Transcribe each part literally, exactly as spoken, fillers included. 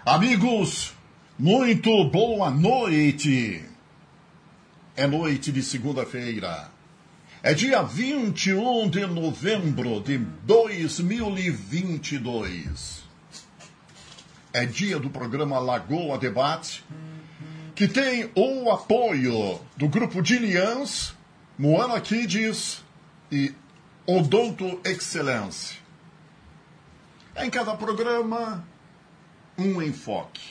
Amigos, muito boa noite. É noite de segunda-feira. É dia vinte e um de novembro de dois mil e vinte e dois. É dia do programa Lagoa Debate, que tem o apoio do Grupo Dilians, Moana Kids e Odonto Excellence. Em cada programa, um enfoque.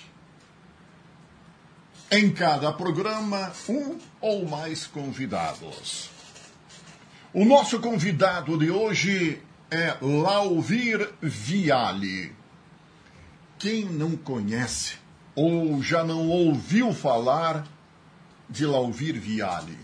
Em cada programa, um ou mais convidados. O nosso convidado de hoje é Lauvir Viale. Quem não conhece ou já não ouviu falar de Lauvir Viale?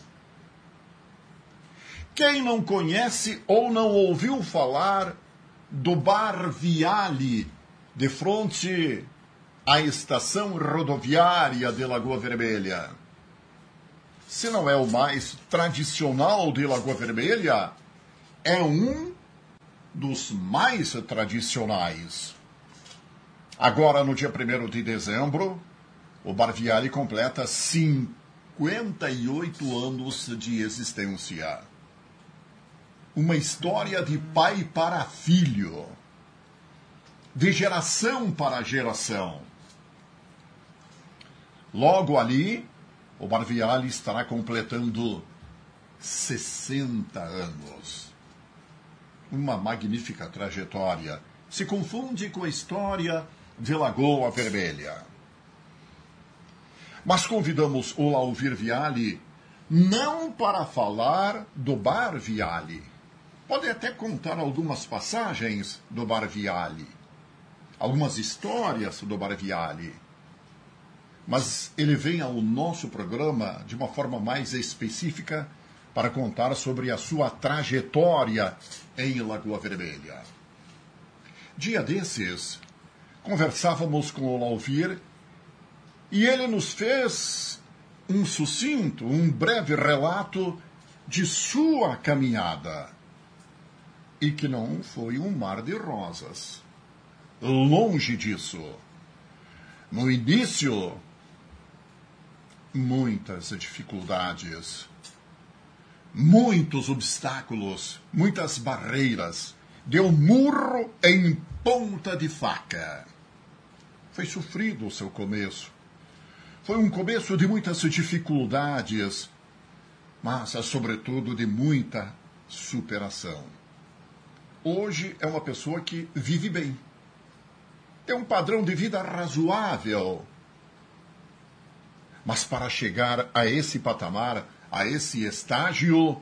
Quem não conhece ou não ouviu falar do Bar Viale, de frente à estação rodoviária de Lagoa Vermelha? Se não é o mais tradicional de Lagoa Vermelha, é um dos mais tradicionais. Agora, no dia primeiro de dezembro, o Bar Viale completa cinquenta e oito anos de existência. Uma história de pai para filho, de geração para geração. Logo ali, o Bar Viale estará completando sessenta anos. Uma magnífica trajetória. Se confunde com a história de Lagoa Vermelha. Mas convidamos o Lauvir Viale não para falar do Bar Viale. Pode até contar algumas passagens do Bar Viale, algumas histórias do Bar Viale. Mas ele vem ao nosso programa de uma forma mais específica para contar sobre a sua trajetória em Lagoa Vermelha. Dia desses, conversávamos com o Lauvir e ele nos fez um sucinto, um breve relato de sua caminhada. E que não foi um mar de rosas. Longe disso. No início, muitas dificuldades, muitos obstáculos, muitas barreiras. Deu murro em ponta de faca. Foi sofrido o seu começo. Foi um começo de muitas dificuldades, mas, sobretudo, de muita superação. Hoje é uma pessoa que vive bem. Tem um padrão de vida razoável. Mas para chegar a esse patamar, a esse estágio,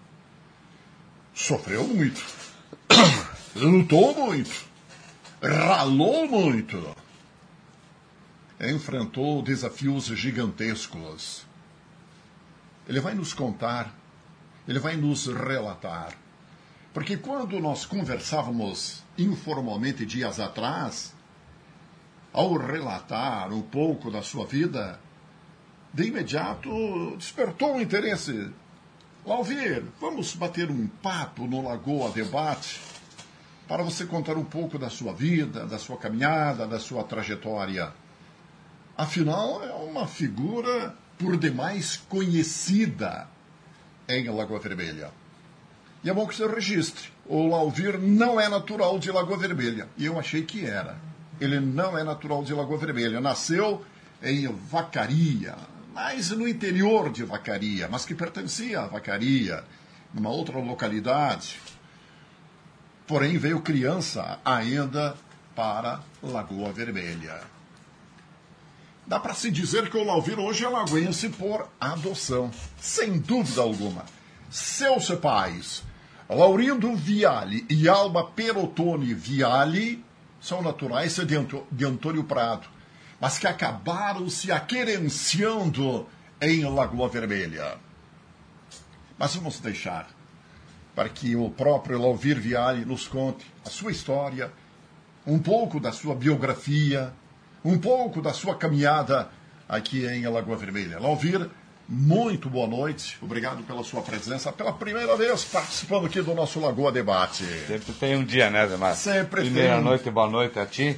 sofreu muito. Lutou muito. Ralou muito. Enfrentou desafios gigantescos. Ele vai nos contar, ele vai nos relatar. Porque quando nós conversávamos informalmente dias atrás, ao relatar um pouco da sua vida, de imediato despertou um interesse. Lauvir, vamos bater um papo no Lagoa Debate para você contar um pouco da sua vida, da sua caminhada, da sua trajetória. Afinal, é uma figura por demais conhecida em Lagoa Vermelha. E é bom que você registre. O Lauvir não é natural de Lagoa Vermelha. E eu achei que era. Ele não é natural de Lagoa Vermelha. Nasceu em Vacaria, mas no interior de Vacaria, mas que pertencia a Vacaria, numa outra localidade. Porém, veio criança ainda para Lagoa Vermelha. Dá para se dizer que o Lauvir hoje é lagoense por adoção. Sem dúvida alguma. Seus pais, Laurindo Viale e Alba Perotone Viale, são naturais de Antônio Prado, mas que acabaram se aquerenciando em Lagoa Vermelha. Mas vamos deixar para que o próprio Lauvir Viale nos conte a sua história, um pouco da sua biografia, um pouco da sua caminhada aqui em Lagoa Vermelha. Lauvir, muito boa noite. Obrigado pela sua presença. Pela primeira vez participando aqui do nosso Lagoa Debate. Sempre tem um dia, né, Demar? Sempre Primeira tem. noite, boa noite a ti.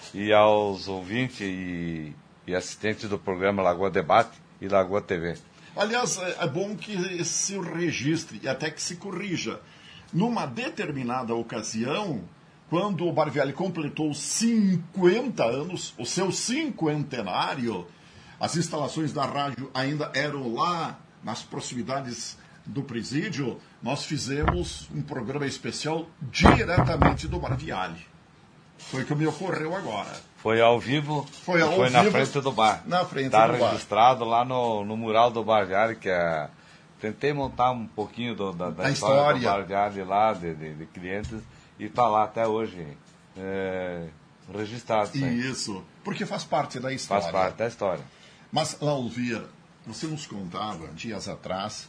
e aos ouvintes e, e assistentes do programa Lagoa Debate e Lagoa T V. Aliás, é bom que se registre e até que se corrija. Numa determinada ocasião, quando o Barviale completou cinquenta anos, o seu cinquentenário, as instalações da rádio ainda eram lá nas proximidades do presídio, nós fizemos um programa especial diretamente do Barviale. Foi o que me ocorreu agora. Foi ao vivo, foi, ao foi vivo, na frente do bar. Na frente tá do bar. Está registrado lá no, no mural do Barviale, que é... Tentei montar um pouquinho do, da, da história, história do Barviale lá, de, de, de clientes, e está lá até hoje é, registrado. Isso, isso, porque faz parte da história. Faz parte da história. Mas, Lauvir, você nos contava dias atrás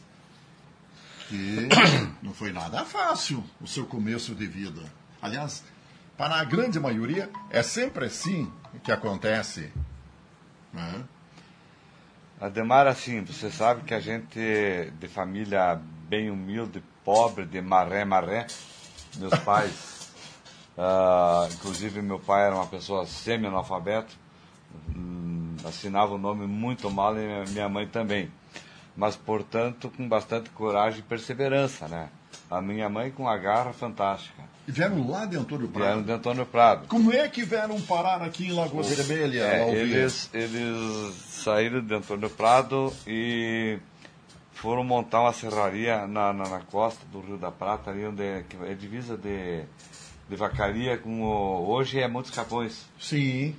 que não foi nada fácil o seu começo de vida. Aliás, para a grande maioria, é sempre assim que acontece. Né? Ademar, assim, você sabe que a gente, de família bem humilde, pobre, de maré, maré, meus pais, uh, inclusive meu pai era uma pessoa semi-analfabeto, um, assinava o nome muito mal e minha mãe também, mas, portanto, com bastante coragem e perseverança, né? A minha mãe com uma garra fantástica. E vieram lá de Antônio Prado? Vieram de Antônio Prado. Como é que vieram parar aqui em Lagoa Vermelha? É, eles, eles saíram de Antônio Prado e foram montar uma serraria na, na, na costa do Rio da Prata, ali onde é, é divisa de, de Vacaria com o, hoje é Montes Capões. Sim.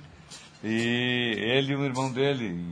E ele e o irmão dele,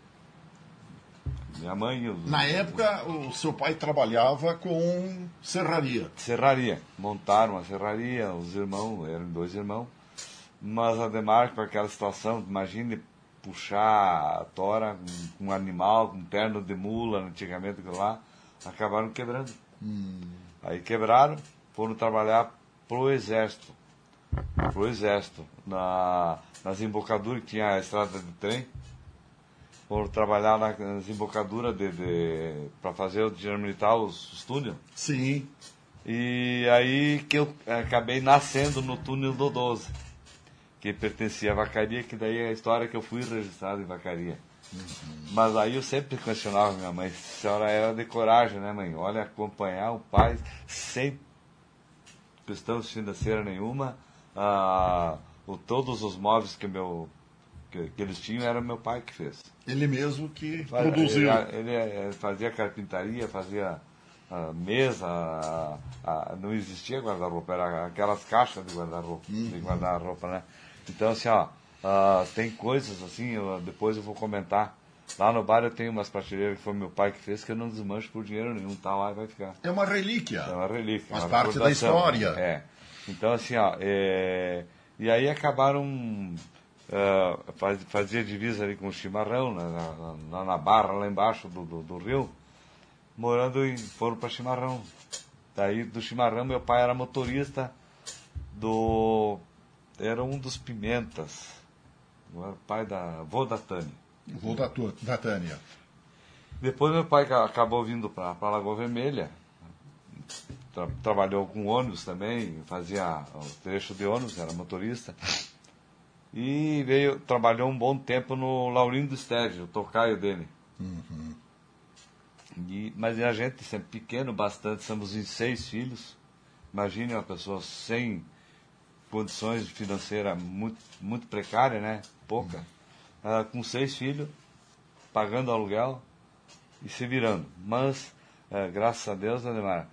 minha mãe... Os, Na época, o seu pai trabalhava com serraria. Serraria. Montaram a serraria, os irmãos, eram dois irmãos. Mas, Ademar, com aquela situação, imagine puxar a tora com um animal, com um terno de mula, antigamente lá, acabaram quebrando. Hum. Aí quebraram, foram trabalhar pro Exército. Pro Exército. Na, nas embocaduras que tinha a estrada de trem. Foram trabalhar nas embocaduras de, de, para fazer o dinheiro militar, os, os túneis. Sim. E aí que eu acabei nascendo no túnel do doze, que pertencia à Vacaria, que daí é a história que eu fui registrado em Vacaria. Uhum. Mas aí eu sempre questionava minha mãe, a senhora era de coragem, né, mãe? Olha, acompanhar o pai sem questão financeira nenhuma, ah, o, todos os móveis que meu... Que, que eles tinham, era meu pai que fez. Ele mesmo que Ele, produziu. Ele, ele fazia carpintaria, fazia uh, mesa, uh, uh, não existia guarda-roupa, era aquelas caixas de guarda-roupa, uhum. de guarda-roupa, né? Então, assim, ó, uh, tem coisas assim, eu, depois eu vou comentar. Lá no bar eu tenho umas prateleiras que foi meu pai que fez, que eu não desmancho por dinheiro nenhum, tá lá e vai ficar. É uma relíquia. É uma relíquia. Faz uma parte da história. É. Então, assim, ó, é... e aí acabaram... Uh, faz, fazia divisa ali com o Chimarrão, né, na, na, na barra, lá embaixo do, do, do rio, morando e foram para Chimarrão. Daí do Chimarrão meu pai era motorista do... era um dos Pimentas, o pai da... avô da Tânia. Avô da, da Tânia. Depois meu pai acabou vindo para a Lagoa Vermelha, tra, trabalhou com ônibus também, fazia o trecho de ônibus, era motorista. E veio, trabalhou um bom tempo no Laurindo Estédio, o tocaio dele. Uhum. E, mas a gente sempre pequeno, bastante, somos em seis filhos. Imagine uma pessoa sem condições financeiras muito, muito precárias, né? Pouca. Uhum. Uh, com seis filhos, pagando aluguel e se virando. Mas, uh, graças a Deus, Ademar,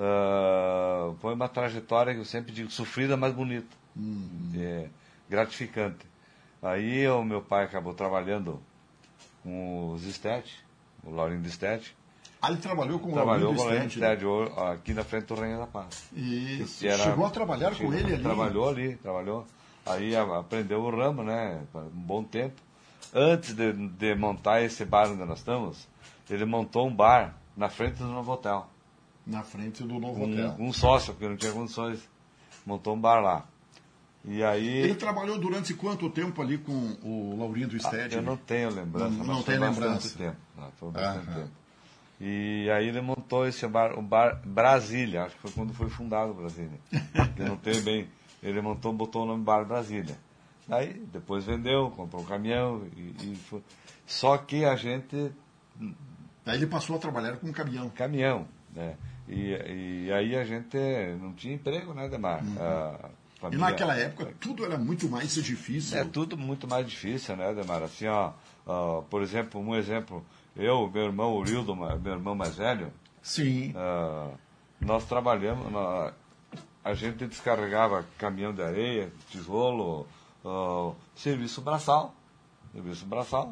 uh, foi uma trajetória que eu sempre digo, sofrida, mas bonita. Uhum. É, gratificante. Aí o meu pai acabou trabalhando com os Estédio, o Laurindo Estédio. Ah, ele trabalhou com trabalhou o Laurindo Estédio. Estédio, aqui na frente do Rainha da Paz. E era, chegou a trabalhar chegou, com ele ali? Trabalhou ali, trabalhou. Aí aprendeu o ramo, né, um bom tempo. Antes de, de montar esse bar onde nós estamos, ele montou um bar na frente do Novo Hotel. Na frente do Novo um, Hotel. Um sócio, porque não tinha condições, montou um bar lá. E aí... Ele trabalhou durante quanto tempo ali com o Laurindo Estédio? Ah, eu não tenho lembrança. Não, não mas tem foi lembrança. Bastante tempo. Não, foi bastante Aham. tempo. E aí ele montou esse bar, o bar Brasília, acho que foi quando foi fundado o Brasília. Eu não tenho bem. Ele montou, botou o nome Bar Brasília. Aí depois vendeu, comprou um caminhão e, e foi. Só que a gente... Aí ele passou a trabalhar com um caminhão. Caminhão, né? E, e aí a gente não tinha emprego, né, Demar? Uhum. A família, e naquela época tudo era muito mais difícil. É tudo muito mais difícil, né, Demar? Assim, ó, ó, por exemplo, um exemplo, eu, meu irmão Urildo, meu irmão mais velho, Sim. Uh, nós trabalhamos, na, a gente descarregava caminhão de areia, tijolo, uh, serviço braçal, serviço braçal,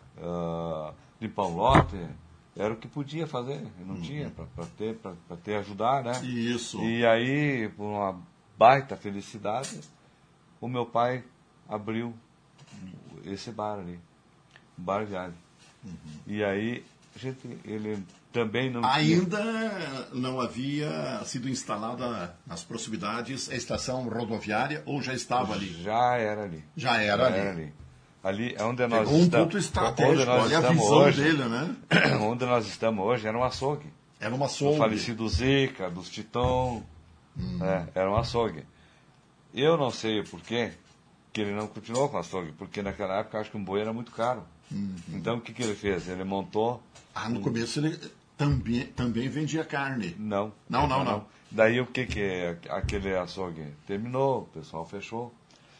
uh, limpar um lote, era o que podia fazer, não uhum. tinha, para ter, pra, pra ter ajudar, né? Isso. E aí, por uma baita felicidade, o meu pai abriu esse bar ali, um bar viagem. Uhum. E aí, a gente, ele também não Ainda tinha... não havia sido instalada nas proximidades a estação rodoviária ou já estava ali? Já era ali. Já era já ali. Era ali. Ali é onde nós Pegou um estamos. ponto estratégico, olha a visão hoje, dele, né? Onde nós estamos hoje era um açougue. Era um açougue. O falecido Zeca, dos Titão, hum. é, era um açougue. Eu não sei o porquê que ele não continuou com o açougue, porque naquela época acho que um boi era muito caro. Uhum. Então o que, que ele fez? Ele montou... Ah, no um... começo ele também, também vendia carne. Não. Não, não, não. não. Daí o que, que é aquele açougue? Terminou, o pessoal fechou.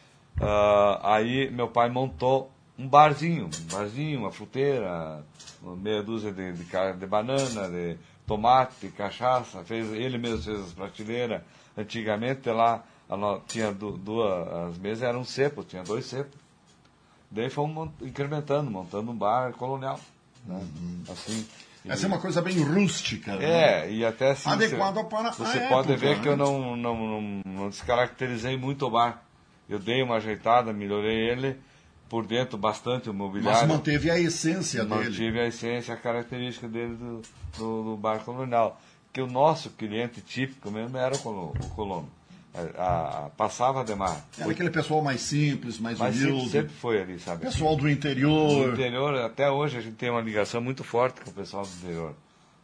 Uh, aí meu pai montou um barzinho, um barzinho, uma fruteira, uma meia dúzia de, de, de banana, de tomate, de cachaça, fez, ele mesmo fez as prateleiras. Antigamente lá a, tinha duas, as mesas eram cepos, tinha dois cepos. Daí fomos incrementando, montando um bar colonial. Né? Uhum. Assim, essa e... é uma coisa bem rústica. É, né? E até assim... Adequada você, para Você a pode época, ver né? que eu não, não, não, não descaracterizei muito o bar. Eu dei uma ajeitada, melhorei ele por dentro bastante, o mobiliário. Mas manteve a essência manteve dele. Manteve a essência, a característica dele do, do, do bar colonial. Que o nosso cliente típico mesmo era o, o colono. A, a, passava a Demar. Era aquele pessoal mais simples, mais Mas humilde. Sempre, sempre foi ali, sabe? Pessoal do interior. Do interior, até hoje a gente tem uma ligação muito forte com o pessoal do interior.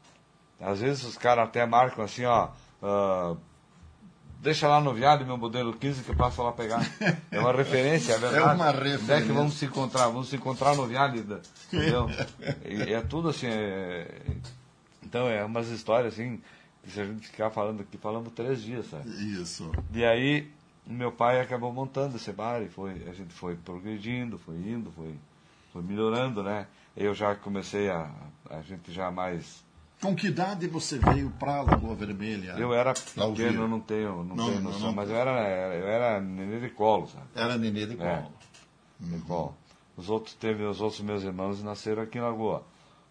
Às vezes os caras até marcam assim, ó... Uh, deixa lá no Viale meu modelo quinze que eu passo lá pegar. É uma referência, é verdade. É uma referência. Onde é que vamos se encontrar? Vamos se encontrar no Viale, entendeu? E é tudo assim... É... Então é umas histórias assim... que se a gente ficar falando aqui, falamos três dias, sabe? Isso. E aí, meu pai acabou montando esse bar e foi, a gente foi progredindo, foi indo, foi, foi melhorando, né? Eu já comecei a... A gente já mais... Com que idade você veio para a Lagoa Vermelha? Eu era pequeno, não tenho, não, não tenho noção, não, não. Mas eu era, eu era nenê de colo, sabe? Era nenê de colo. É, uhum. de colo. Os outros, teve, os outros meus irmãos nasceram aqui em Lagoa.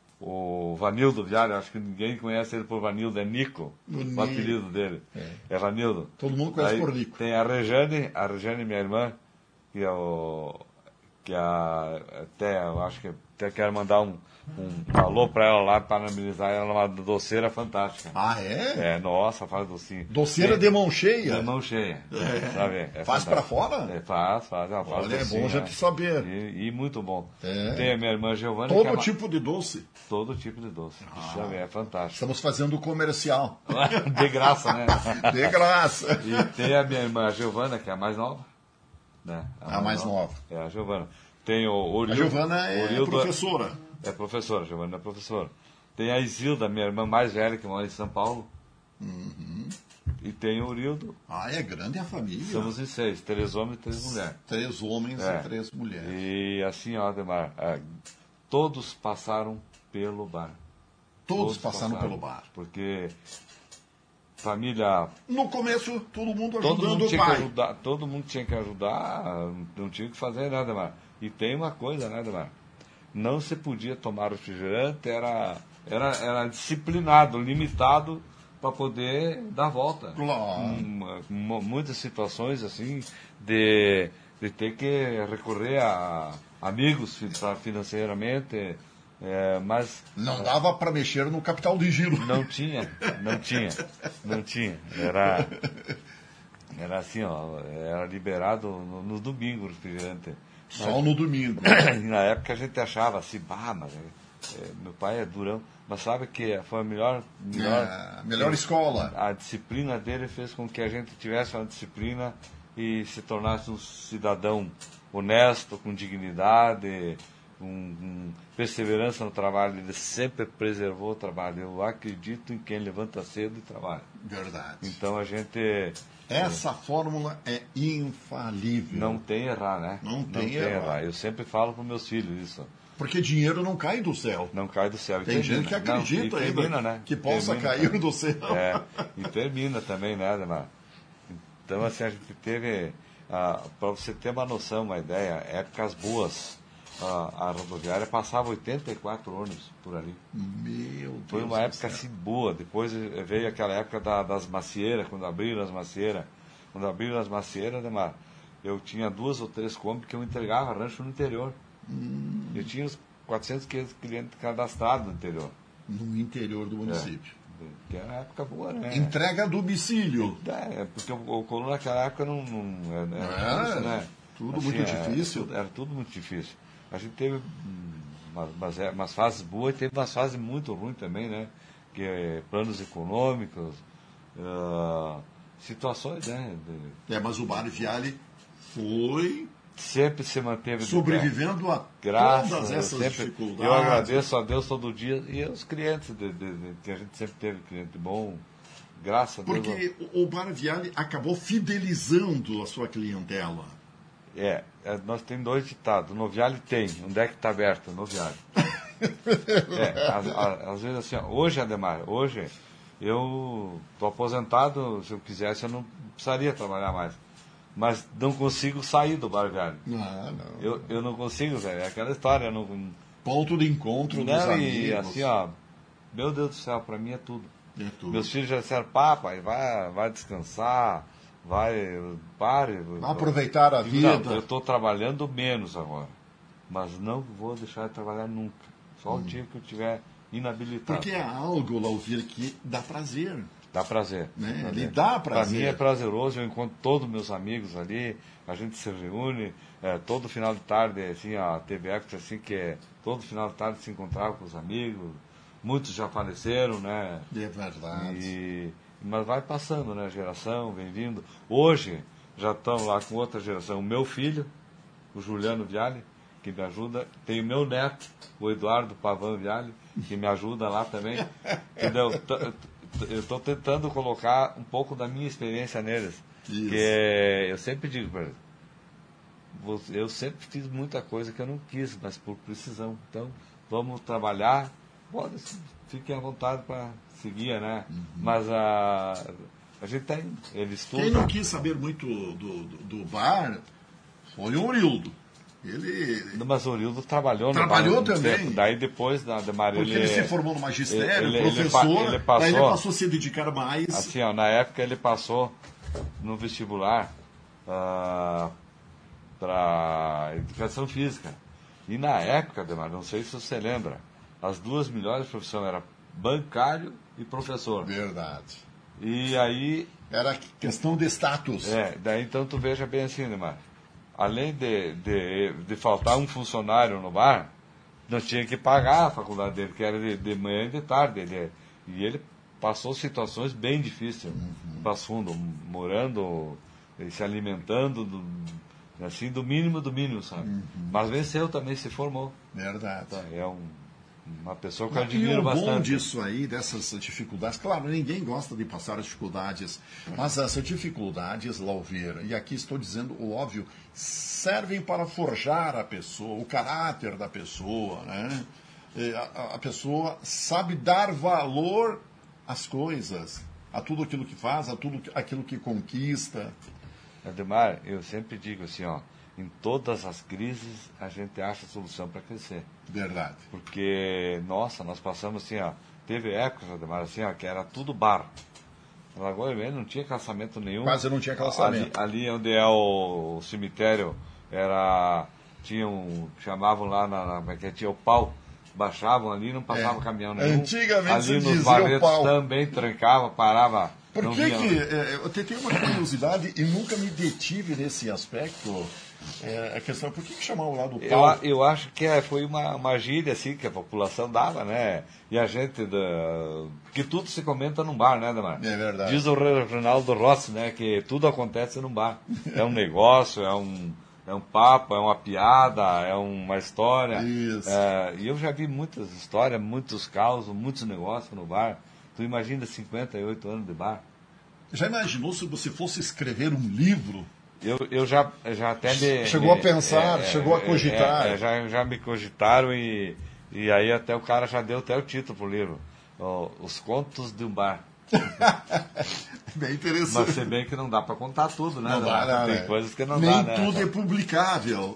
O Vanildo Viário, acho que ninguém conhece ele por Vanildo, é Nico, o, o apelido dele. É. é Vanildo. Todo mundo conhece Aí por Nico. Tem a Rejane, a Rejane, minha irmã, que é o. Que a, até, eu acho que até quero mandar um, um, um alô para ela lá, parabenizar ela, uma doceira fantástica. Ah, é? É, nossa, faz docinho. Doceira é, de mão cheia? De mão cheia, é. sabe? É faz para fora? É, faz, faz. Ela faz Olha, docinho, é bom já né? te saber. E, e muito bom. É. Tem a minha irmã Giovana. Todo que é tipo uma... de doce? Todo tipo de doce. Ah, sabe? É fantástico. Estamos fazendo o comercial. De graça, né? De graça. E tem a minha irmã Giovana, que é a mais nova. Né? A, a mais, mais nova. nova. É a Giovana. Tem o Orildo, a Giovana é Orildo, professora. É professora, a Giovana é professora. Tem a Isilda, minha irmã mais velha, que mora em São Paulo. Uhum. E tem o Urildo. Ah, é grande a família. Somos em seis, três homens e três mulheres. Três homens é. e três mulheres. E assim, ó, Ademar, é, todos passaram pelo bar. Todos, todos passaram, passaram pelo bar. Porque família... No começo, todo mundo todo ajudando mundo o tinha pai. Que ajudar, todo mundo tinha que ajudar, não tinha que fazer nada, Ademar. E tem uma coisa, né, Ademar? Não se podia tomar refrigerante, era, era, era disciplinado, limitado para poder dar volta. Claro. Um, muitas situações assim de, de ter que recorrer a amigos financeiramente, é, mas não dava para mexer no capital de giro. Não tinha, não tinha, não tinha. Era, era assim, ó, era liberado no, no domingo o refrigerante. Só mas, no domingo. Na época a gente achava assim, bah, mas é, meu pai é durão. Mas sabe que foi a melhor... Melhor, é, melhor escola. A disciplina dele fez com que a gente tivesse uma disciplina e se tornasse um cidadão honesto, com dignidade, com, com perseverança no trabalho. Ele sempre preservou o trabalho. Eu acredito em quem levanta cedo e trabalha. Verdade. Então a gente... Essa é. fórmula é infalível. Não tem errar, né? Não tem, não tem errar. errar. Eu sempre falo para meus filhos isso. Porque dinheiro não cai do céu. Não cai do céu. E tem termina. gente que acredita não, ainda termina, né? que possa termina, cair também. do céu. É, e termina também, né, Ademar? Então, assim, a gente teve, ah, para você ter uma noção, uma ideia, épocas boas. A, a rodoviária passava oitenta e quatro ônibus por ali. Meu Deus. Foi uma época assim boa. Depois veio aquela época da, das macieiras, quando abriram as macieiras. Quando abriram as macieiras, Ademar, eu tinha duas ou três Kombi que eu entregava rancho no interior. Hum. Eu tinha uns quatrocentos, quinhentos clientes cadastrados no interior. No interior do município. É, que era uma época boa, né? Entrega a domicílio. É, porque o, o Coluna naquela época não, não era, era isso, né? Tudo assim, muito era, difícil. Era, era tudo muito difícil. A gente teve umas, umas, umas fases boas e teve umas fases muito ruins também, né? Que é planos econômicos, uh, situações, né? De... É, mas o Bar Viale foi... Sempre se manteve sobrevivendo a Graças, todas essas sempre, dificuldades. Eu agradeço a Deus todo dia e aos clientes, de, de, de, que a gente sempre teve cliente bom, graças a Deus. Porque o Bar Viale acabou fidelizando a sua clientela. É, é nós temos dois ditados. No Viale tem, onde é que está aberto? No Viale. é, às, às vezes assim, hoje, Ademar, hoje eu estou aposentado, se eu quisesse eu não precisaria trabalhar mais. Mas não consigo sair do Bar Viale. Ah, não. Eu, eu não consigo, velho. É aquela história. Eu não, Ponto de encontro não, dos amigos. E assim, ó, meu Deus do céu, para mim é tudo. É tudo. Meus filhos já disseram, papai, vai, vai descansar, vai, pare. Vai aproveitar a vida. Não, eu estou trabalhando menos agora. Mas não vou deixar de trabalhar nunca. Só hum. o dia que eu estiver inabilitado. Porque é algo, Lauvir, que dá prazer. Dá prazer. Né? prazer. Ele dá prazer. Para mim é prazeroso, eu encontro todos os meus amigos ali, a gente se reúne, é, todo final de tarde, assim, a T V Ecos, assim, que é todo final de tarde se encontrava com os amigos, muitos já faleceram, né? É verdade. E, mas vai passando, né? Geração, vem vindo. Hoje, já estão lá com outra geração. O meu filho, o Juliano Viale, que me ajuda, tem o meu neto, o Eduardo Pavan Viale, que me ajuda lá também. Entendeu? Eu estou tentando colocar um pouco da minha experiência neles. Isso. Que eu sempre digo para eles, eu sempre fiz muita coisa que eu não quis, mas por precisão. Então, vamos trabalhar. Pode, fiquem à vontade para seguir, né? Uhum. Mas a, a gente tem, eles estudam. Quem não quis saber muito do, do, do bar foi o Urildo. Ele... Mas o Urildo trabalhou, trabalhou no bar, também. Tempo. Daí depois da Demar, Porque ele, ele se formou no magistério, ele, professor, ele, ele passou, daí ele passou a se dedicar mais. Assim, ó, na época ele passou no vestibular uh, para educação física. E na época, Demar, não sei se você lembra, as duas melhores profissões eram bancário e professor. Verdade. E aí... Era questão de status. É, daí então tu veja bem assim, Demar. Além de, de, de faltar um funcionário no bar, nós tínhamos que pagar a faculdade dele, que era de, de manhã e de tarde. Ele, e ele passou situações bem difíceis, uhum. Passo Fundo, morando, se alimentando, do, assim, do mínimo do mínimo, sabe? Uhum. Mas venceu também, se formou. Verdade. Tá, é um, uma pessoa que eu admiro bastante. E o bom disso aí, dessas dificuldades, claro, ninguém gosta de passar as dificuldades, mas essas dificuldades, Lauvir, e aqui estou dizendo o óbvio, servem para forjar a pessoa, o caráter da pessoa, né? A, a pessoa sabe dar valor às coisas, a tudo aquilo que faz, a tudo aquilo que conquista. Ademar, eu sempre digo assim, ó, em todas as crises a gente acha solução para crescer. Verdade. Porque, nossa, nós passamos assim, ó, teve épocas, Ademar, assim, ó, que era tudo bar. Na Lagoa Vermelha não tinha calçamento nenhum. Quase não tinha calçamento. Ali, ali onde é o, o cemitério, era, tinha um, chamavam lá, na, na, que tinha o pau, baixavam ali, não passava é. caminhão nenhum. Antigamente ali se nos barretos também trancava, parava. Por que vinha... que, é, eu tenho uma curiosidade e nunca me detive nesse aspecto, é, a questão, por que, que chamavam lá do pau? Eu, eu acho que é, foi uma, uma gíria assim, que a população dava, né? E a gente, da, que tudo se comenta num bar, né, Damar? É verdade. Diz o Ronaldo Rossi, né, que tudo acontece num bar. É um negócio, é um, é um papo, é uma piada, é uma história. Isso. É, e eu já vi muitas histórias, muitos causos, muitos negócios no bar. Tu imagina cinquenta e oito anos de bar? Já imaginou se você fosse escrever um livro? Eu, eu já, já até me... Chegou me, a pensar, é, chegou a cogitar. É, é, já, já me cogitaram e, e aí até o cara já deu até o título pro livro. Ó, Os Contos de um Bar. Bem interessante. Mas se bem que não dá para contar tudo, né? Não dá, não, Tem né? coisas que não Nem dá, né? tudo é publicável.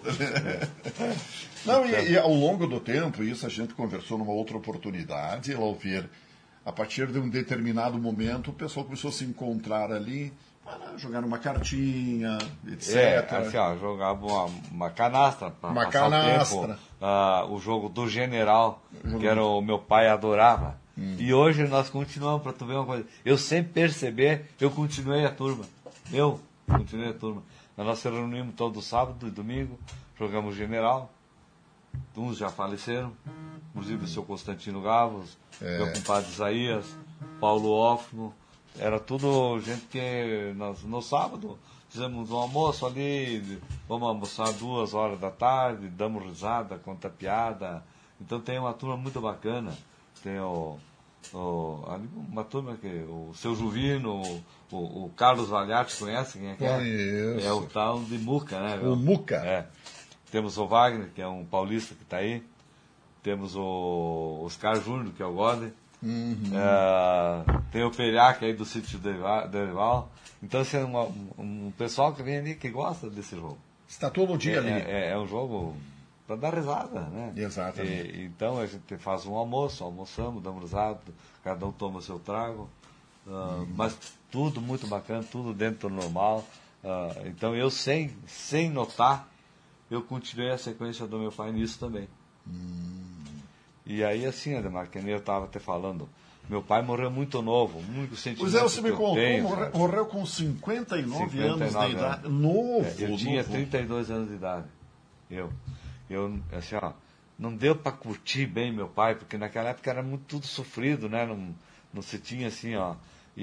Não, e, e ao longo do tempo, isso a gente conversou numa outra oportunidade, Laufir, a partir de um determinado momento, o pessoal começou a se encontrar ali, para jogar uma cartinha, etcétera. É, assim, ó, jogava uma, uma canastra para Uma passar canastra. o tempo. Ah, o jogo do General, que era o meu pai adorava. Hum. E hoje nós continuamos, para tu ver uma coisa. Eu sempre perceber, eu continuei a turma. Eu continuei a turma. Nós nos reunimos todo sábado e domingo, jogamos General. Uns já faleceram, inclusive o seu Constantino Gavos, é. meu compadre Isaías, Paulo Hoffman. Era tudo gente que nós, no sábado fizemos um almoço ali, vamos almoçar duas horas da tarde, damos risada, conta piada. Então tem uma turma muito bacana. Tem o, o, uma turma que o seu Juvino, o, o, o Carlos Valharte, conhece quem é que é? Conheço. É o tal de Muca, né? O Muca. É. Temos o Wagner, que é um paulista que está aí. Temos o Oscar Júnior, que é o Gode. Uhum. É, tem o Pelhac aí do sítio Derival. Então, assim, é uma, um, um pessoal que vem ali que gosta desse jogo. Está todo dia é, ali. É, é um jogo para dar risada, né? Exatamente. E, então, a gente faz um almoço, almoçamos, damos risada, cada um toma o seu trago. Uh, uhum. Mas tudo muito bacana, tudo dentro do normal. Uh, então, eu, sem, sem notar, eu continuei a sequência do meu pai nisso também. Hum. E aí, assim, Ademar, que nem eu estava até falando, meu pai morreu muito novo, muito sentimento. Pois é, você me contou, tenho, morreu, morreu com cinquenta e nove anos de idade. Anos. Novo, é, Eu tinha novo. trinta e dois anos de idade. Eu, eu assim, ó, não deu para curtir bem meu pai, porque naquela época era muito tudo sofrido, né? Não, não se tinha assim, ó.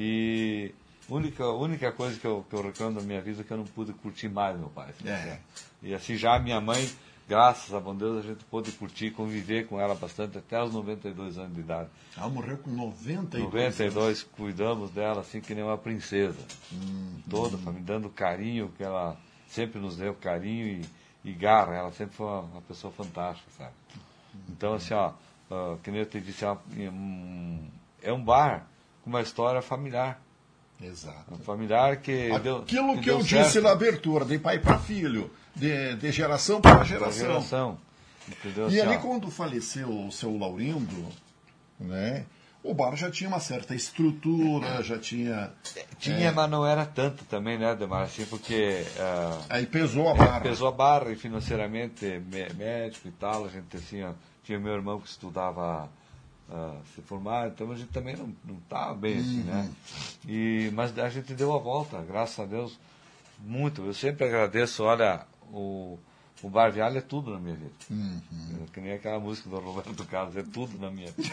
E a única, única coisa que eu, que eu reclamo da minha vida é que eu não pude curtir mais meu pai. Assim, é. E assim, já a minha mãe, graças a bom Deus, a gente pôde curtir, conviver com ela bastante até os noventa e dois anos de idade. Ela morreu com noventa e dois noventa e dois, cuidamos dela assim que nem uma princesa. Hum, Toda, hum. me dando carinho, que ela sempre nos deu carinho e, e garra. Ela sempre foi uma, uma pessoa fantástica, sabe? Então, assim, ó, uh, que nem eu te disse, é, um, é um bar com uma história familiar. Exato. Um familiar que Aquilo deu, que, que, que deu eu certo. disse na abertura, de pai para filho, de, de geração para geração. geração. Entendeu? E assim, ali, ó, quando faleceu o seu Laurindo, né, o bar já tinha uma certa estrutura, já tinha... Tinha, é, mas não era tanto também, né, Ademar? Assim, porque... Uh, aí pesou a barra. É, pesou a barra, e financeiramente, médico e tal, a gente assim, ó, tinha meu irmão que estudava... Uh, se formar, então a gente também não não estava bem uhum. assim, né? E, mas a gente deu a volta, graças a Deus, muito. Eu sempre agradeço, olha, o, o Bar Viale é tudo na minha vida. Uhum. É, que nem aquela música do Roberto Carlos, é tudo na minha vida.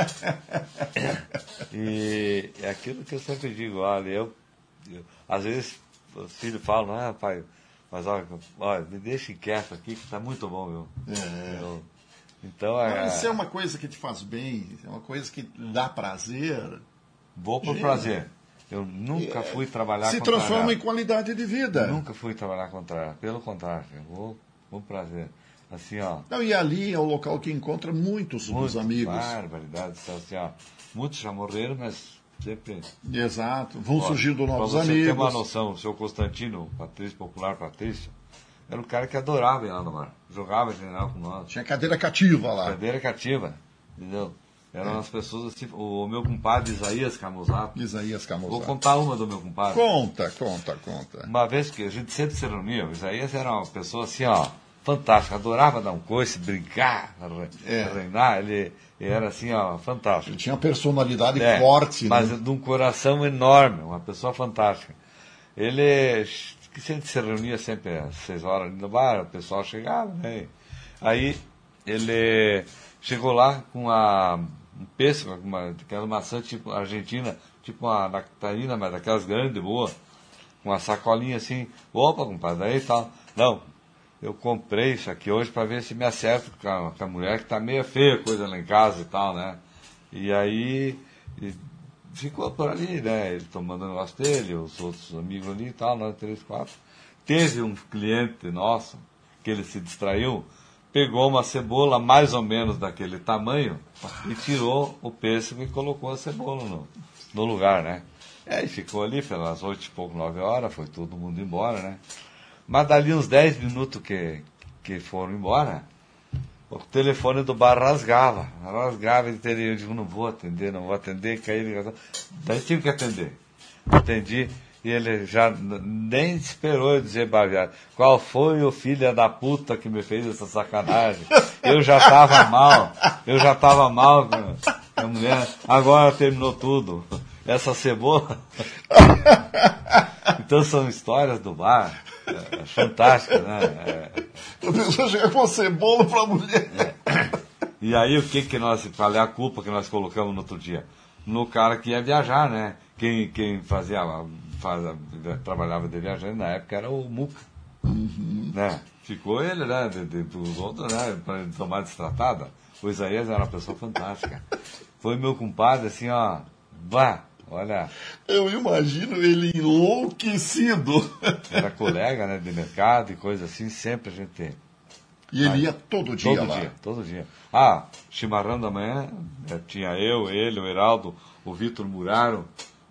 E é aquilo que eu sempre digo, olha, eu, eu às vezes os filhos falam, ah, pai, mas olha, olha me deixe quieto aqui que está muito bom, viu? É. Eu, Então, Mas isso é uma coisa que te faz bem, é uma coisa que dá prazer. Vou por prazer. Eu nunca fui trabalhar Se com transforma em qualidade de vida. Nunca fui trabalhar contra pelo contrário, eu vou com prazer. Assim, ó. Não, e ali é o local que encontra muitos dos amigos. Barbaridade, assim, ó. Muitos já morreram, mas sempre. Exato, vão ó, surgindo novos pra você amigos. Ter uma noção, o seu Constantino, Patrício Popular Patrício, era um cara que adorava ir lá no bar. Jogava general com nós. Tinha cadeira cativa lá. Cadeira cativa, entendeu? Eram é. as pessoas assim. O meu compadre Isaías Camusato. Isaías Camusato. Vou contar uma do meu compadre. Conta, conta, conta. Uma vez que a gente sempre se reunia, o Isaías era uma pessoa assim, ó, fantástica. Adorava dar um coice, brincar, é. reinar. Ele, ele era assim, ó, fantástico. Ele tinha uma personalidade é, forte, mas né? de um coração enorme, uma pessoa fantástica. Ele. Que a gente se reunia sempre às seis horas no bar, o pessoal chegava, né? Aí ele chegou lá com uma, um pêssego, uma, aquela maçã tipo argentina, tipo uma nectarina, mas daquelas grandes, boa, com uma sacolinha assim, opa, compadre, aí tal. Não, eu comprei isso aqui hoje para ver se me acerto com a, com a mulher que tá meio feia, coisa lá em casa e tal, né? E aí e ficou por ali, né? Ele tomando o negócio dele, os outros amigos ali e tal, nós três, quatro. Teve um cliente nosso que ele se distraiu, pegou uma cebola mais ou menos daquele tamanho e tirou o pêssego e colocou a cebola no, no lugar, né? E aí ficou ali pelas oito e pouco, nove horas, foi todo mundo embora, né? Mas dali uns dez minutos que, que foram embora, o telefone do bar rasgava, rasgava e teria, eu digo, não vou atender, não vou atender, caí, daí tive que atender. Atendi, e ele já nem esperou eu dizer, Baviado, qual foi o filho da puta que me fez essa sacanagem? Eu já estava mal, eu já estava mal com a mulher, agora terminou tudo. Essa cebola. Então são histórias do bar, é, é fantásticas, né? É, a pessoa chega com a cebola para a mulher. É. E aí o que que nós, qual é a culpa que nós colocamos no outro dia? No cara que ia viajar, né? Quem, quem fazia, faz, trabalhava de viajante na época era o Muca. Uhum. Né? Ficou ele, né? De, de, os outros, né? Para tomar destratada. O Isaías era uma pessoa fantástica. Foi meu compadre, assim, ó. Bah, olha. Eu imagino ele enlouquecido. Era colega, né? De mercado e coisa assim, sempre a gente. E ele ia todo dia todo lá? Todo dia, todo dia. Ah, chimarrão da manhã, tinha eu, ele, o Heraldo, o Vitor Muraro,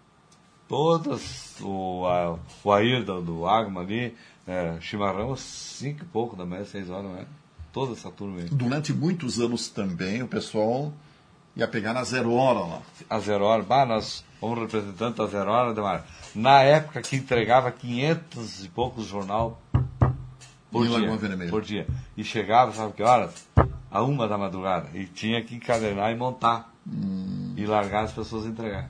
todas, o, a, o Ayrton do Agma ali, é, chimarrão às cinco e pouco da manhã, seis horas, né? Toda essa turma aí. Durante muitos anos também o pessoal ia pegar na Zero Hora lá. A Zero Hora, bah, nós fomos representantes da Zero Hora, Demar. Na época que entregava quinhentos e poucos jornal por dia, por dia. E chegava, sabe que horas? A uma da madrugada. E tinha que encadernar e montar. Hum. E largar as pessoas entregar.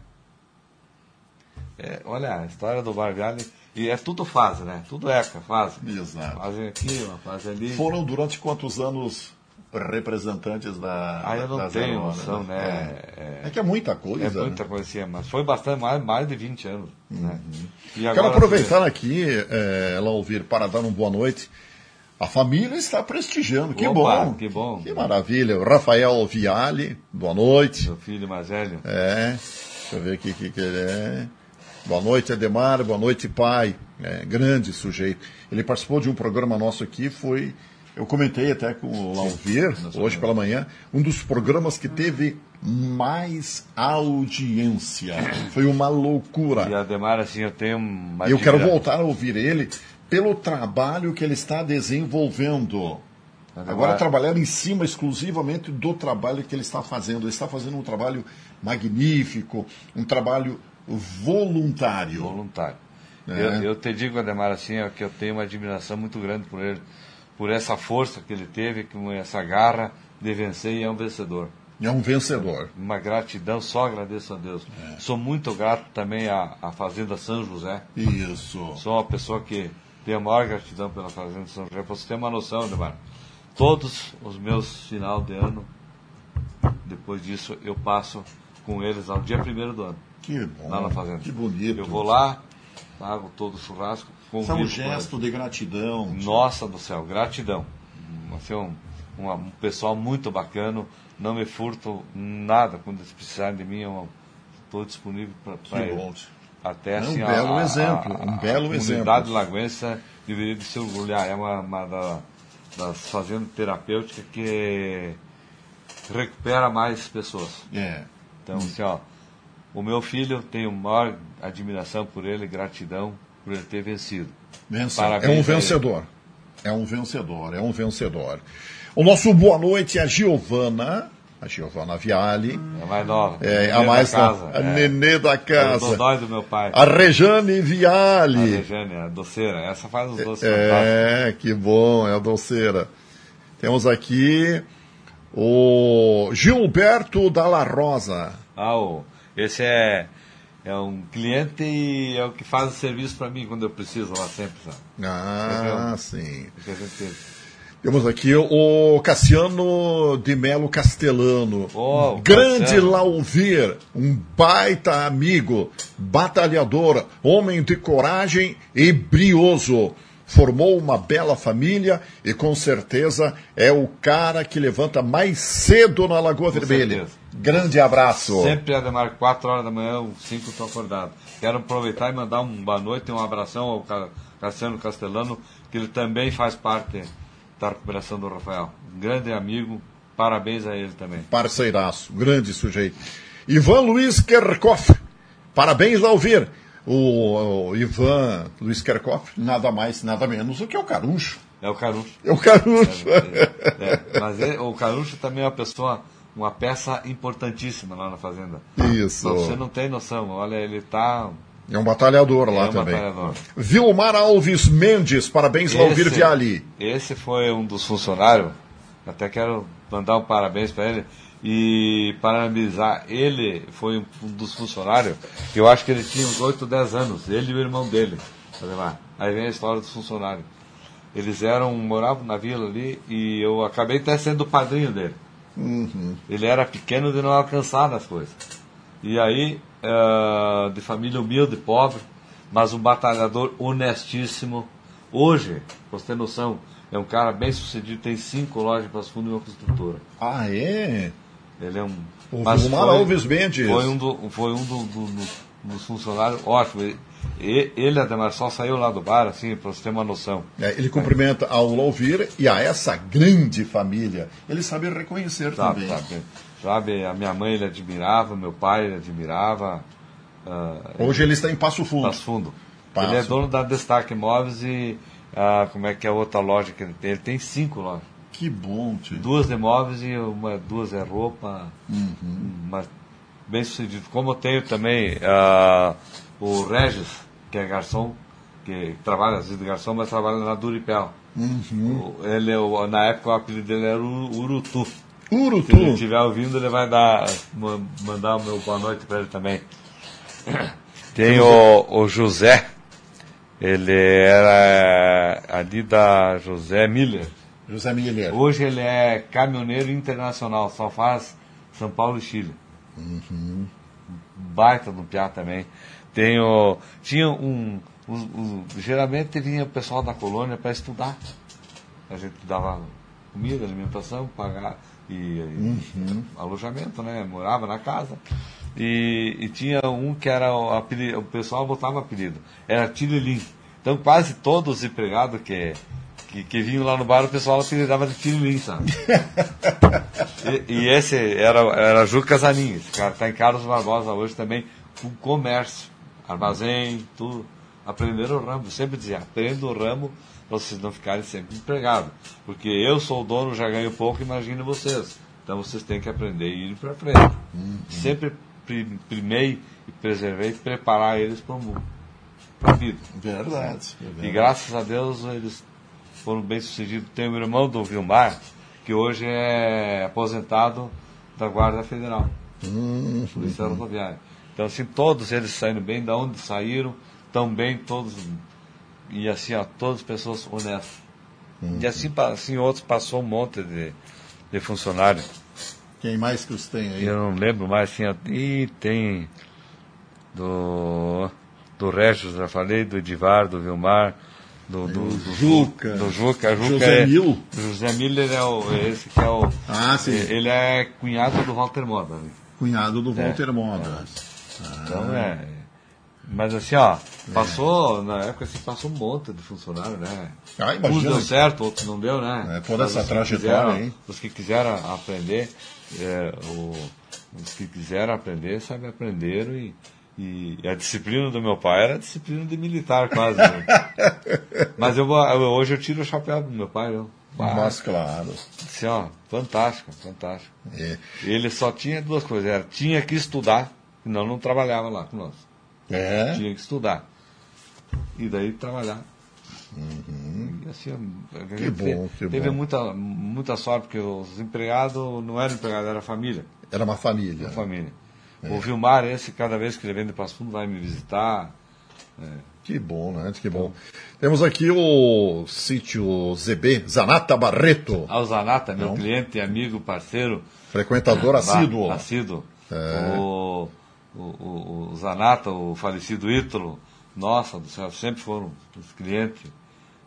É, olha, a história do Barbiali. E é tudo fase, né? Tudo época, fase. Exato. Fase aqui, uma fase ali. Foram durante quantos anos representantes da Ah, eu não da tenho Zero Hora, noção, né? É. É. é que é muita coisa. É muita né? coisa, sim, mas foi bastante, mais, mais de vinte anos. Uhum. Né? E agora, quero aproveitar você... aqui, é, ela ouvir, para dar uma boa noite. A família está prestigiando, que Opa, bom. Que bom. Que maravilha. O Rafael Viale, boa noite. Meu filho mais velho. É, deixa eu ver aqui o que, que ele é. Boa noite, Ademar, boa noite, pai. É, grande sujeito. Ele participou de um programa nosso aqui, foi... Eu comentei até com o Lauvir, hoje pela manhã, um dos programas que teve mais audiência. Foi uma loucura. E Ademar, assim, eu tenho uma... E eu quero voltar a ouvir ele pelo trabalho que ele está desenvolvendo. Ademar... Agora trabalhar em cima exclusivamente do trabalho que ele está fazendo. Ele está fazendo um trabalho magnífico, um trabalho voluntário. Voluntário. É. Eu, eu te digo, Ademar, assim, é que eu tenho uma admiração muito grande por ele, por essa força que ele teve, com essa garra de vencer, e é um vencedor. É um vencedor. Uma gratidão, só agradeço a Deus. É. Sou muito grato também à, à Fazenda São José. Isso. Sou uma pessoa que tem a maior gratidão pela Fazenda São José. Para você ter uma noção, Ademar, todos os meus final de ano, depois disso, eu passo com eles ao dia primeiro do ano. Que bom. Lá na Fazenda. Que bonito. Eu vou lá, pago todo o churrasco. Isso é um gesto de gratidão. Nossa do céu, gratidão. Assim, um, um, um pessoal muito bacana, não me furto nada. Quando eles precisarem de mim, eu estou disponível para eles. Até, assim, é um belo a, exemplo, a, um belo a exemplo. A comunidade lagoense deveria de se orgulhar. É uma, uma da, das fazendas terapêuticas que recupera mais pessoas. É. Então, assim, ó, o meu filho, tenho maior admiração por ele, gratidão por ele ter vencido. É um vencedor. É um vencedor, é um vencedor. O nosso boa noite é a Giovana, a Giovana Viale. É a mais nova. É, a mais da casa. A é. nenê da casa. É o dodói do meu pai. A Rejane Viale. A Rejane, a doceira. Essa faz os doces é, fantásticos. É, que bom, é a doceira. Temos aqui o Gilberto Dalla Rosa. Ah, o, esse é... É um cliente e é o que faz o serviço para mim quando eu preciso lá sempre, sabe? Ah, é, sim. Que a gente teve. Temos aqui o Cassiano de Melo Castellano. Oh, grande Cassiano. Lauvir, um baita amigo, batalhador, homem de coragem e brioso. formou uma bela família e com certeza é o cara que levanta mais cedo na Lagoa Com Vermelha. certeza. Grande abraço. Sempre, Ademar, quatro horas da manhã, cinco estou acordado. Quero aproveitar e mandar um boa noite e um abração ao Cassiano Castellano, que ele também faz parte da recuperação do Rafael. Um grande amigo, parabéns a ele também. Parceiraço, grande sujeito. Ivan Luiz Kerkhoff, parabéns a ouvir. O, o Ivan Luiz Kerkhoff, nada mais, nada menos do que o Caruncho. É o Caruncho. É o Caruncho. É, é, é. Mas ele, o Caruncho também é uma pessoa, uma peça importantíssima lá na fazenda. Isso. Mas você não tem noção, olha, ele está... É um batalhador lá é um também. Batalhador. Vilmar Alves Mendes, parabéns a ouvir Viali. Esse foi um dos funcionários, até quero mandar um parabéns para ele. E parabenizar, ele foi um dos funcionários, que eu acho que ele tinha uns oito, dez anos, ele e o irmão dele. Aí vem a história dos funcionários. Eles eram, moravam na vila ali, e eu acabei até sendo o padrinho dele. Uhum. Ele era pequeno de não alcançar nas coisas. E aí, uh, de família humilde, pobre, mas um batalhador honestíssimo. Hoje, pra você ter noção, é um cara bem sucedido, tem cinco lojas para fundo e uma construtora. Ah, é? Ele é um. O Vilmar Alves Mendes. Foi um, do, foi um do, do, do, dos funcionários ótimo. Ele, ele, Ademar, só saiu lá do bar, assim, para você ter uma noção. É, ele cumprimenta ao ouvir e a essa grande família. Ele sabe reconhecer sabe, também. Sabe, sabe, a minha mãe ele admirava, meu pai ele admirava. Uh, Hoje ele está em Passo Fundo. Passo Fundo. Passo. Ele é dono da Destaque Imóveis e uh, como é que é a outra loja que ele tem? Ele tem cinco lojas. Que bom, tio. Duas de móveis e uma, duas é roupa. Uhum. Mas bem sucedido. Como eu tenho também uh, o Regis, que é garçom, que trabalha às vezes de garçom, mas trabalha na Duripel. Uhum. Ele, na época o apelido dele era Urutu. Urutu. Se ele estiver ouvindo, ele vai dar, mandar o meu boa noite para ele também. Tem o, o José, ele era ali da José Miller. José Miller. Hoje ele é caminhoneiro internacional, só faz São Paulo e Chile. Uhum. Baita do piá também. Tem o, tinha um, um, um. Geralmente vinha o pessoal da colônia para estudar. A gente dava comida, alimentação, pagar e, e uhum. alojamento, né? Morava na casa. E, e tinha um que era o apelido, o pessoal botava apelido, era Tililim. Então quase todos os empregados que Que, que vinham lá no bar, o pessoal apelidava de Tililim, sabe? e, e esse era, era Ju Casaninho, esse cara está em Carlos Barbosa hoje também, com comércio, armazém, tudo. Aprenderam o ramo, eu sempre dizia, aprenda o ramo para vocês não ficarem sempre empregados. Porque eu sou o dono, já ganho pouco, imagine vocês. Então vocês têm que aprender e ir para frente. Uhum. Sempre primei e preservei, preparar eles para a vida. Verdade, verdade. E graças a Deus eles foram bem sucedidos. Tem o irmão do Vilmar, que hoje é aposentado da Guarda Federal, uhum. Polícia Rodoviária. Então, assim, todos eles saindo bem, da onde saíram, tão bem, todos, e assim, ó, todas pessoas honestas. Uhum. E assim, assim, outros passou um monte de, de funcionários. Quem mais que os tem aí? Eu não lembro mais, tinha, e tem do, do Regis, já falei, do Edivar, do Vilmar, Do, do, do Juca. Do Juca. Juca José é, Mil. José Miller é o, esse que é o. Ah, sim. Ele é cunhado do Walter Moda. Né? Cunhado do É. Walter Moda. Ah. Então é. Mas assim, ó, passou, é. na época assim, passou um monte de funcionário, né? Ah, imagina. Uns deu certo, outros não deu, né? É, toda Mas essa os que trajetória quiseram, aí. Os que quiseram aprender, é, o, os que quiseram aprender, sabe, aprenderam e. E a disciplina do meu pai era a disciplina de militar, quase. Né? Mas eu, hoje eu tiro o chapéu do meu pai. Eu, Mas claro. Assim, ó, fantástico, fantástico. É. Ele só tinha duas coisas. Era, tinha que estudar, senão não trabalhava lá com nós. É? Tinha que estudar. E daí trabalhar. Uhum. E assim, a que bom, que teve bom. muita, muita sorte, porque os empregados não eram empregados, era família. Era uma família. Uma família. É. O Vilmar, esse, cada vez que ele vem de Passo Fundo, vai me visitar. É. Que bom, né? Que bom. Temos aqui o sítio Z B, Zanata Barreto. Ah, o Zanata, meu Não. cliente, amigo, parceiro. Frequentador assíduo. Assíduo. É. O, o, o, o Zanata, o falecido Ítalo, nossa do céu, sempre foram os clientes.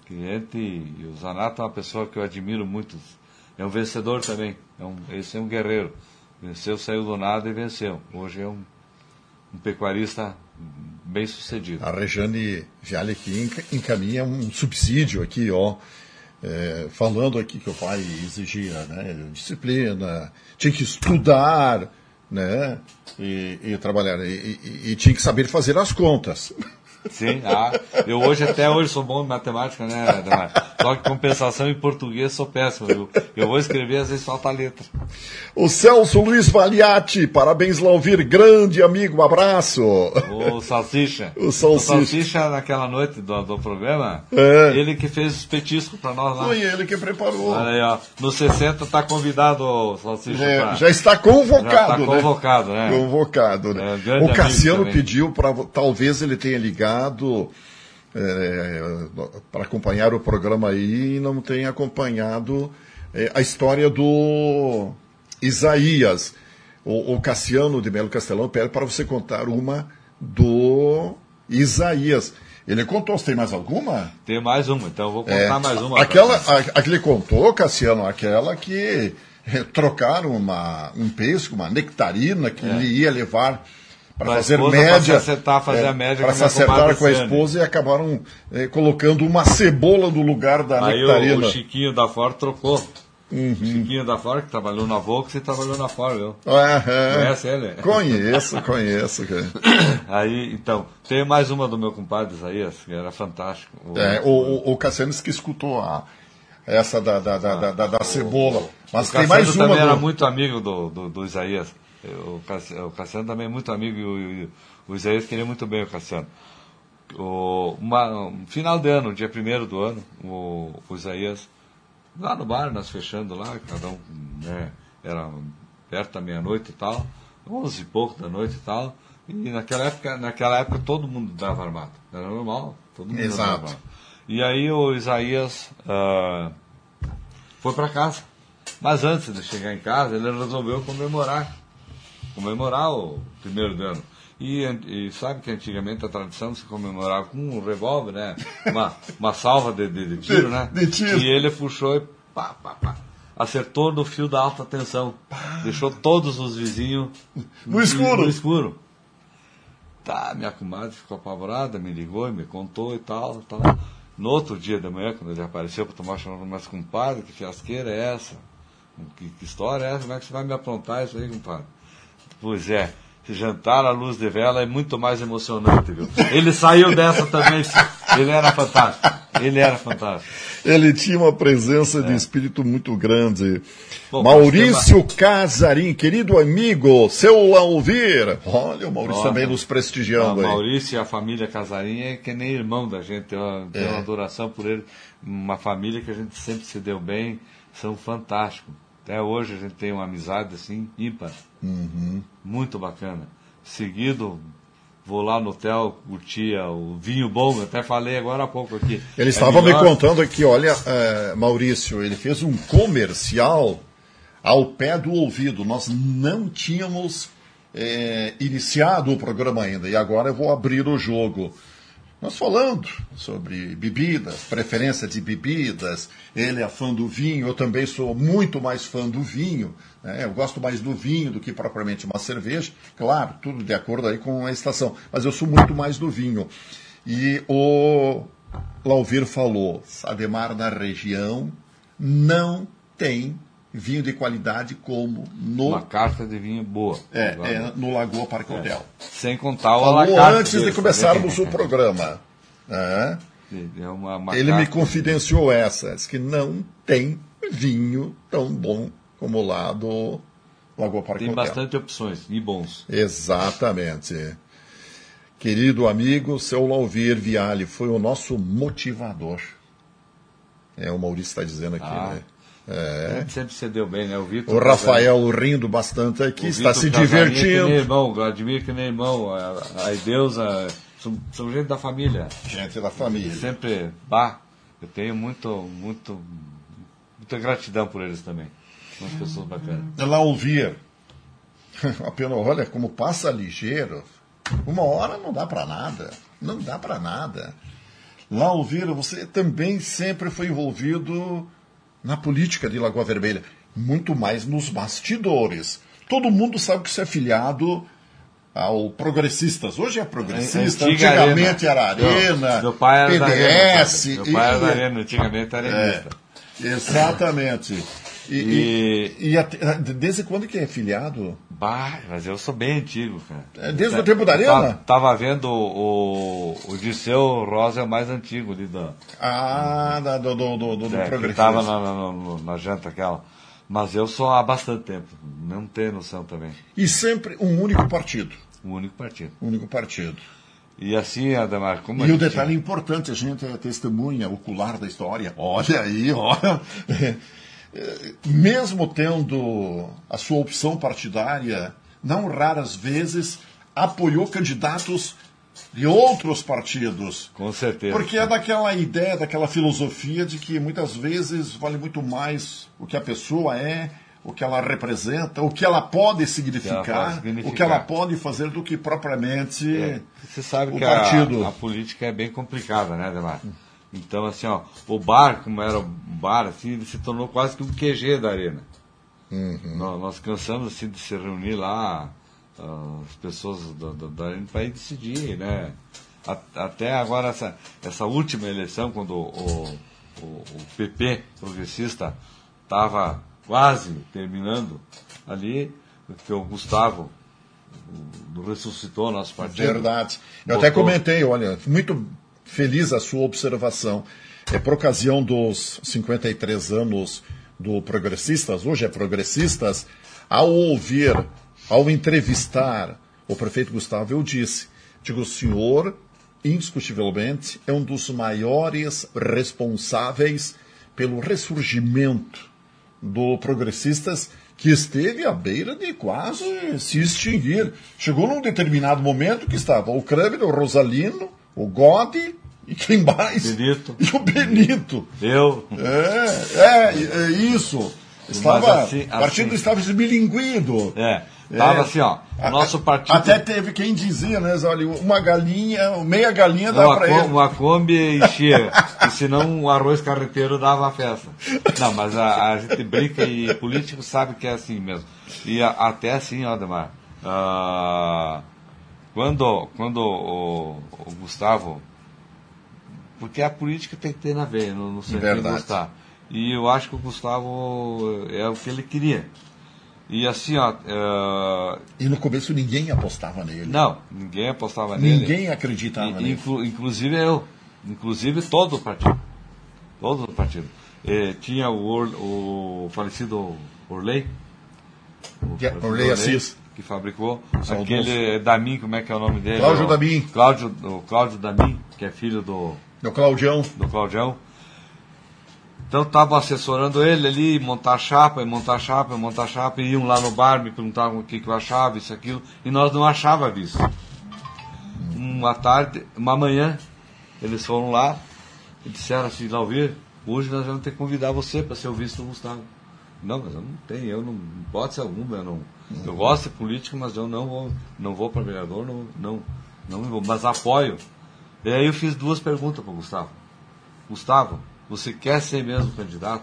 Cliente, e o Zanata é uma pessoa que eu admiro muito. É um vencedor também. É um, esse é um guerreiro. Venceu, saiu do nada e venceu. Hoje é um, um pecuarista bem sucedido. A Rejane Viale aqui encaminha um subsídio aqui, ó. É, falando aqui que o pai exigia, né, disciplina, tinha que estudar, né, e, e trabalhar, e, e, e tinha que saber fazer as contas. Sim, ah, eu hoje, até hoje, sou bom em matemática, né, Ademar? Só que compensação em português sou péssimo. Eu, eu vou escrever, às vezes falta a letra. O Celso Luiz Valiati, parabéns, Lauvir, grande amigo, um abraço. O Salsicha. O Salsicha. O Salsicha, naquela noite do, do programa, é. ele que fez os petiscos pra nós lá. Foi ele que preparou. Olha aí, ó. No sessenta tá convidado o Salsicha. É, pra... já está convocado, já está né? convocado, né? Convocado, né? É, o Cassiano pediu para, talvez ele tenha ligado é, para acompanhar o programa aí e não tenha acompanhado é, a história do Isaías. O, o Cassiano de Melo Castelão pede para você contar uma do Isaías. Ele contou, você tem mais alguma? Tem mais uma, então eu vou contar é, mais uma. Aquela, a, a que ele contou, Cassiano, aquela que é, trocaram uma, um pesco, uma nectarina que é. ele ia levar para fazer média. Para se acertar, fazer é, a média. Para se acertar com a esposa e acabaram é, colocando uma cebola no lugar da Aí nectarina. O, o Chiquinho da Ford trocou. Uhum. O Chiquinho da Ford, que trabalhou na Volks e trabalhou na Ford, viu? Uhum. Conhece ele? Conheço, conheço. Cara. Aí, então, tem mais uma do meu compadre Isaías, que era fantástico. O, é, o, o, o Cassiano que escutou a, essa da, da, da, ah, da, da cebola. O, Mas o tem mais uma. também do... era muito amigo do, do, do Isaías. O Cassiano, o Cassiano também é muito amigo e o, o Isaías queria muito bem o Cassiano. O, uma, um final de ano, dia primeiro do ano, o, o Isaías, lá no bar, nós fechando lá, cada um, né, era perto da meia-noite e tal, onze e pouco da noite e tal, e naquela época, naquela época todo mundo dava armado, era normal, todo mundo Exato. dava armado. E aí o Isaías uh, foi para casa, mas antes de chegar em casa, ele resolveu comemorar, comemorar o primeiro de ano. E, e sabe que antigamente a tradição se comemorava com um revólver, né? Uma, uma salva de, de, de tiro, né? De tiro. E ele puxou e pá, pá, pá. Acertou no fio da alta tensão. Pá. Deixou todos os vizinhos no escuro. No escuro. Tá, minha comadre ficou apavorada, me ligou e me contou e tal, tal. No outro dia da manhã, quando ele apareceu para tomar chamada, mas compadre, que fiasqueira é essa? Que, que história é essa? Como é que você vai me aprontar isso aí, compadre? Pois é. Jantar à luz de vela é muito mais emocionante, viu? Ele saiu dessa também, ele era fantástico, ele era fantástico. Ele tinha uma presença é. de espírito muito grande. Bom, Maurício uma... Casarim, querido amigo, seu Lauvir. Olha, o Maurício Olha, também nos prestigiando. O Maurício e a família Casarim é que nem irmão da gente, tem uma, é. uma adoração por ele, uma família que a gente sempre se deu bem, são fantásticos. Até hoje a gente tem uma amizade assim, ímpar. Uhum. Muito bacana. Seguido, vou lá no hotel, curtia o vinho bom, até falei agora há pouco aqui. Ele é estava melhor... me contando aqui, olha, é, Maurício, ele fez um comercial ao pé do ouvido. Nós não tínhamos é, iniciado o programa ainda, e agora eu vou abrir o jogo. Nós falando sobre bebidas, preferência de bebidas, ele é fã do vinho, eu também sou muito mais fã do vinho, né? Eu gosto mais do vinho do que propriamente uma cerveja, claro, tudo de acordo aí com a estação, mas eu sou muito mais do vinho. E o Lauvir falou, Ademar, na região não tem vinho de qualidade como no... Uma carta de vinho boa. É, é no Lagoa Parque é. Hotel. Sem contar o Falou alacarte antes de começarmos o programa. É. É uma, uma Ele me confidenciou essa, disse que não tem vinho tão bom como lá do Lagoa Parque Hotel. Tem Hotel. bastante opções, e bons. Exatamente. Querido amigo, seu Lauvir Viale foi o nosso motivador. É, o Maurício está dizendo aqui, ah. né? É. Sempre se deu bem, né? O, Vitor o Rafael Casarim, rindo bastante aqui, está se divertindo. Que nem irmão, Vladimir que nem irmão, a, a Edeusa, são, são gente da família. Gente da família. Sempre, bah, eu tenho muito, muito, muita gratidão por eles também. São as pessoas bacanas. Lá ouvir, apenas olha como passa ligeiro, uma hora não dá para nada, não dá para nada. Lá, Elvira, você também sempre foi envolvido na política de Lagoa Vermelha, muito mais nos bastidores. Todo mundo sabe que você é filiado ao Progressistas. Hoje é Progressista, Antiga antigamente Arena. era Arena, Meu, meu pai era P D S. Da Arena, meu pai era da Arena, antigamente era arenista. É, exatamente. E, e, e, e até, desde quando que é filiado? Bah, mas eu sou bem antigo, cara. É desde o tempo da Arena? Tava, tava vendo o, o Dirceu Rosa, é o mais antigo ali da. Ah, da, do, do, do, do é, Progressista. Que tava na, na, na, na janta aquela. Mas eu sou há bastante tempo, não tenho noção também. E sempre um único partido. Um único partido. Um único partido. E assim, Ademar, como E o detalhe importante, a gente é testemunha ocular da história. Olha aí, olha. Mesmo tendo a sua opção partidária, não raras vezes apoiou candidatos de outros partidos. Com certeza. Porque é daquela ideia, daquela filosofia de que muitas vezes vale muito mais o que a pessoa é, o que ela representa, o que ela pode significar, que ela pode significar. o que ela pode fazer do que propriamente é. Você sabe o que partido. A, a política é bem complicada, né, Ademar? Então, assim, ó, o bar, como era um bar, assim, ele se tornou quase que um Q G da Arena. Uhum. Nós, nós cansamos assim, de se reunir lá, uh, as pessoas da, da, da Arena, para ir decidir, né? A, até agora, essa, essa última eleição, quando o, o, o P P progressista estava quase terminando ali, que o Gustavo o, ressuscitou nosso partido. Verdade. Eu botou... até comentei, olha, muito feliz a sua observação. É por ocasião dos cinquenta e três anos do Progressistas, hoje é Progressistas, ao ouvir, ao entrevistar o prefeito Gustavo, eu disse, digo, o senhor, indiscutivelmente, é um dos maiores responsáveis pelo ressurgimento do Progressistas, que esteve à beira de quase se extinguir. Chegou num determinado momento que estava o Kramer, o Rosalino, o Gode e quem mais? Benito. E o Benito. Eu. É, é, é isso. Estava, assim, o partido assim, estava esmilinguindo. É, estava é, assim, ó, o nosso partido... Até teve quem dizia, né, olha, uma galinha, meia galinha dá para ele. Uma Kombi enchia, e senão o arroz carreteiro dava a festa. Não, mas a, a gente brinca e político sabe que é assim mesmo. E a, até assim, ó, Ademar, uh, quando, quando o, o Gustavo... Porque a política tem que ter na veia, no, no sentido de gostar. E eu acho que o Gustavo é o que ele queria. E assim, ó... Uh... E no começo ninguém apostava nele. Não, ninguém apostava nele. Ninguém acreditava e, nele. Inclu, inclusive eu. Inclusive todo o partido. Todo o partido. E tinha o, Or, o falecido Orley. O yeah, Orley Assis. Que fabricou. Saudoso. Aquele Damin, como é que é o nome dele? Cláudio o, Damin. Cláudio, o Cláudio Damin, que é filho do... Do Claudião. Do Claudião. Então estava assessorando ele ali, montar chapa, montar chapa, montar chapa, e iam lá no bar, me perguntavam o que, que eu achava, isso, aquilo, e nós não achávamos isso. Uma tarde, uma manhã, eles foram lá e disseram assim, Lauvir, hoje nós vamos ter que convidar você para ser o vice do Gustavo. Não, mas eu não tenho, eu não, não pode ser alguma, eu não. Eu gosto de política, mas eu não vou, não vou para vereador, não, não, não vou, mas apoio. E aí eu fiz duas perguntas para o Gustavo. Gustavo, você quer ser mesmo candidato?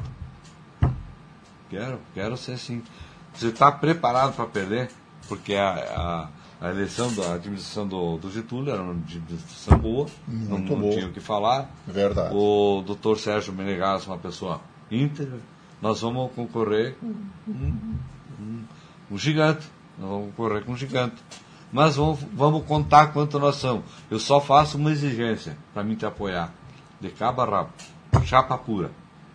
Quero, quero ser sim. Você está preparado para perder? Porque a, a, a eleição da administração do, do Getúlio era uma administração boa, não, não tinha o que falar. Verdade. O doutor Sérgio Menegas, uma pessoa íntegra. Nós vamos concorrer com um, um, um gigante. Nós vamos concorrer com um gigante. Mas vamos, vamos contar quanto nós somos. Eu só faço uma exigência para mim te apoiar. De cabo a rabo. Chapa pura.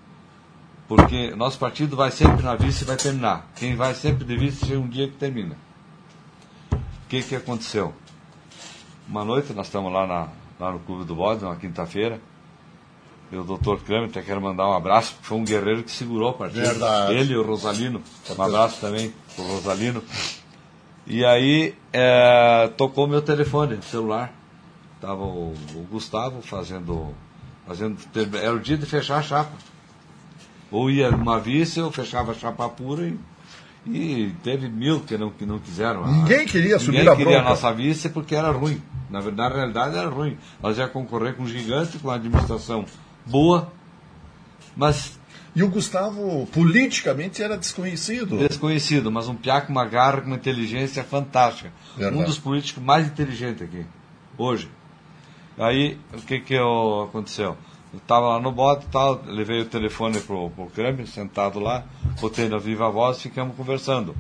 Porque nosso partido vai sempre na vice e vai terminar. Quem vai sempre de vice chega um dia que termina. O que que aconteceu? Uma noite nós estamos lá, na, lá no Clube do Bode, na quinta-feira. E o doutor Kramer, até quero mandar um abraço, porque foi um guerreiro que segurou o partido. Verdade. Ele e o Rosalino. Um abraço também pro Rosalino. E aí é, tocou meu telefone, celular. Estava o, o Gustavo fazendo, fazendo. Era o dia de fechar a chapa. Ou ia uma vice, eu fechava a chapa pura e, e teve mil que não, que não quiseram. Ninguém queria assumir Ninguém a queria bronca. a nossa vice porque era ruim. Na verdade, a realidade era ruim. Nós ia concorrer com um gigante, com uma administração boa, mas... E o Gustavo, politicamente, era desconhecido. Desconhecido, mas um piá com uma garra, com uma inteligência fantástica. Verdade. Um dos políticos mais inteligentes aqui, hoje. Aí, o que que eu, aconteceu? Eu estava lá no bote e tal, levei o telefone pro, pro Kramer, sentado lá, botei na viva voz e ficamos conversando.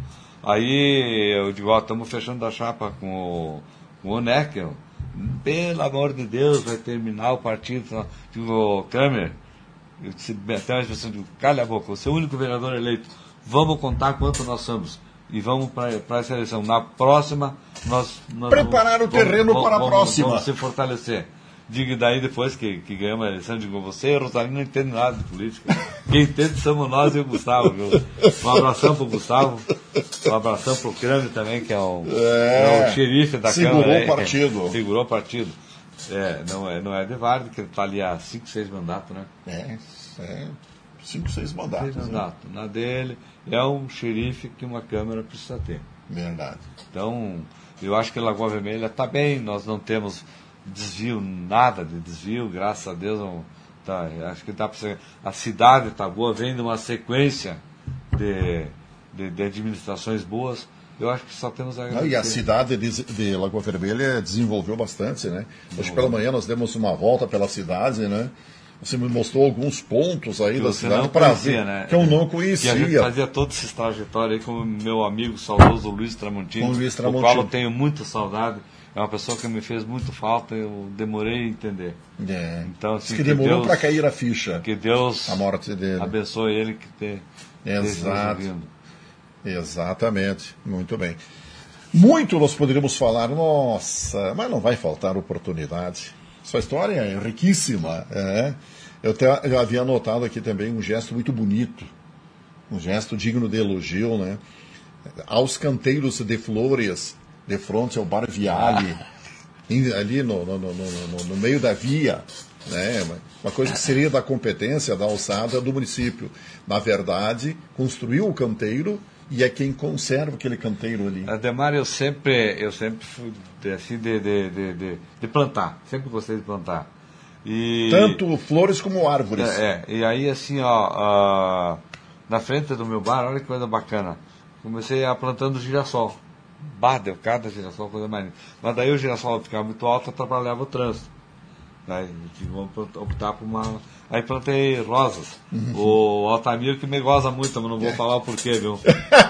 Aí eu digo, ó, estamos fechando a chapa com o, com o Neckel. Pelo amor de Deus, vai terminar o partido. Digo, Kramer, eu disse, até uma expressão, digo, calha a boca, você é o único vereador eleito, vamos contar quanto nós somos. E vamos para essa eleição. Na próxima, nós... nós Preparar vamos, o terreno vamos, para a vamos, próxima. Vamos se fortalecer. Digo, daí depois que, que ganhamos a eleição, digo, você, Rosalino, não entende nada de política. Quem entende somos nós e o Gustavo. Viu? Um abração pro Gustavo, um abração pro Kramer também, que é o, é, é o xerife da segurou Câmara. Segurou o partido. É, segurou o partido. É, não é, não é de Varde, que ele está ali há cinco, seis mandatos, né? É, é. Cinco, seis mandatos. Seis mandatos. Né? Na dele, é um xerife que uma Câmara precisa ter. Verdade. Então, eu acho que a Lagoa Vermelha está bem, nós não temos desvio, nada de desvio, graças a Deus. Não, tá, acho que dá para ser. A cidade está boa, vem de uma sequência de, de, de administrações boas. Eu acho que só temos a agradecer. Não, e a cidade de, de Lagoa Vermelha desenvolveu bastante, né? Hoje pela manhã nós demos uma volta pela cidade, né? Você me mostrou alguns pontos aí que da cidade para ver, né? Que eu não conhecia. Que a gente fazia toda essa trajetória aí com o meu amigo saudoso Luiz Tramontini, com o Luiz Tramontini, do qual eu tenho muita saudade. É uma pessoa que me fez muito falta, eu demorei a entender. É. Então, assim, que, que demorou para cair a ficha. Que Deus a morte dele. abençoe ele que ter. Exato. Exatamente. Muito bem. Muito nós poderíamos falar, nossa, mas não vai faltar oportunidade. Sua história é riquíssima. É. Eu, te, eu havia anotado aqui também um gesto muito bonito, um gesto digno de elogio, né? Aos canteiros de flores, de frente ao Bar Viale, ali no, no, no, no, no meio da via, né? Uma coisa que seria da competência, da alçada do município. Na verdade, construiu o canteiro e é quem conserva aquele canteiro ali. Ademar, eu sempre, eu sempre fui assim de, de, de, de, de plantar, sempre gostei de plantar. E, tanto flores como árvores. É, é, e aí assim, ó, uh, na frente do meu bar, olha que coisa bacana, comecei a plantando girassol. Bah, deu cada girassol, coisa mais linda. Mas daí o girassol ficava muito alto, atrapalhava o trânsito. Daí vamos optar por uma... Aí plantei rosas. Uhum. O Altamiro que me goza muito, mas não vou falar o porquê, viu?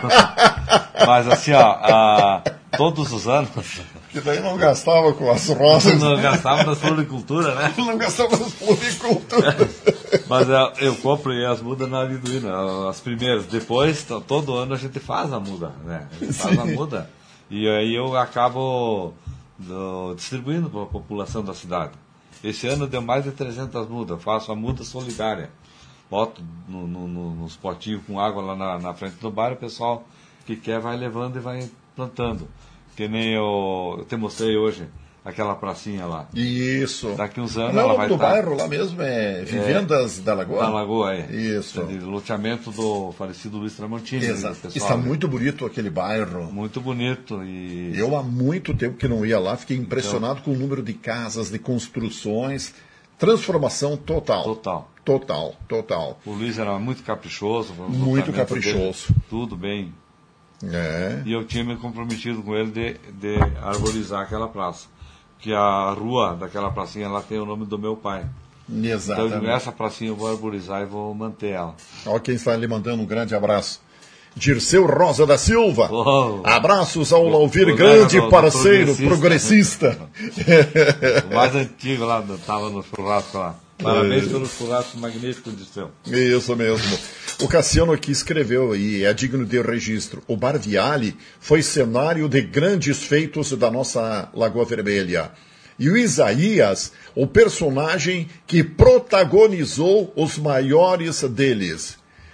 Mas assim, ó, a, todos os anos... Que daí não gastava com as rosas. Não gastava nas floricultura, né? Não gastava nas floricultura. Mas eu, eu compro as mudas na Liduína, as primeiras. Depois, todo ano a gente faz a muda, né? A gente faz Sim. a muda. E aí eu acabo do, distribuindo para a população da cidade. Esse ano deu mais de trezentas mudas. Eu faço a muda solidária. Boto no, no, no, nos potinhos com água lá na, na frente do bar, o pessoal que quer vai levando e vai plantando. Que nem eu, eu te mostrei hoje, aquela pracinha lá. Isso. Daqui uns anos não, ela vai do estar... bairro lá mesmo é Vivendas é, da Lagoa? Da Lagoa, é. Isso. É de loteamento do falecido Luiz Tramontini. Exato. Está muito bonito aquele bairro. Muito bonito. E... Eu há muito tempo que não ia lá, fiquei impressionado então... com o número de casas, de construções. Transformação total. Total. Total, total. O Luiz era muito caprichoso. Muito caprichoso. Dele, tudo bem. É. E eu tinha me comprometido com ele de, de arborizar aquela praça. Que a rua daquela pracinha lá tem o nome do meu pai. Exatamente. Então essa pracinha eu vou arborizar e vou manter ela. Olha quem está lhe mandando um grande abraço. Dirceu Rosa da Silva. Oh, Abraços ao Lauvir, grande do, parceiro, do progressista. progressista. O mais antigo lá, estava no churrasco lá. Parabéns é. pelo churrasco magnífico, Dirceu. Isso mesmo. O Cassiano aqui escreveu, e é digno de registro, o Bar Viale foi cenário de grandes feitos da nossa Lagoa Vermelha. E o Isaías, o personagem que protagonizou os maiores deles.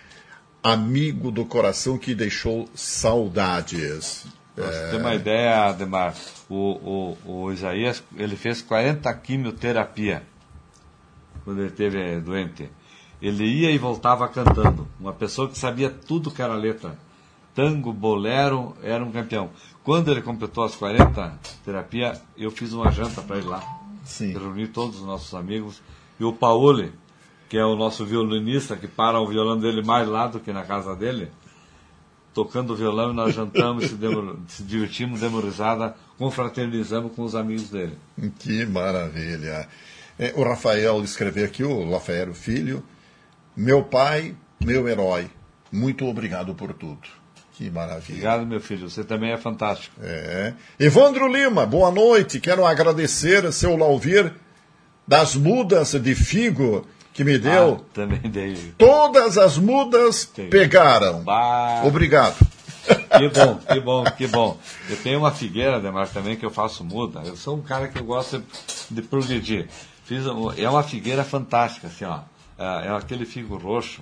Amigo do coração que deixou saudades. Pra você ter uma ideia, Ademar, o, o, o Isaías, ele fez quarenta quimioterapia quando ele esteve doente. Ele ia e voltava cantando. Uma pessoa que sabia tudo que era letra. tango, bolero, era um campeão. Quando ele completou as quarenta, terapia, eu fiz uma janta para ele lá. Sim. Reuni todos os nossos amigos. E o Paoli, que é o nosso violinista, que para o violão dele mais lá do que na casa dele, tocando o violão, nós jantamos, se, demos, se divertimos, demos risada, confraternizamos com os amigos dele. Que maravilha. É, o Rafael escreveu aqui, o Rafael Filho, meu pai, meu herói, muito obrigado por tudo. Que maravilha. Obrigado, meu filho, você também é fantástico. É. Evandro Lima, boa noite, quero agradecer seu Lauvir das mudas de figo que me deu. Ah, também dei. Todas as mudas Sim. pegaram. Bah. Obrigado. Que bom, que bom, que bom. Eu tenho uma figueira, Ademar, também que eu faço muda. Eu sou um cara que gosta de progredir. Fiz, é uma figueira fantástica, assim, ó. É, é aquele figo roxo.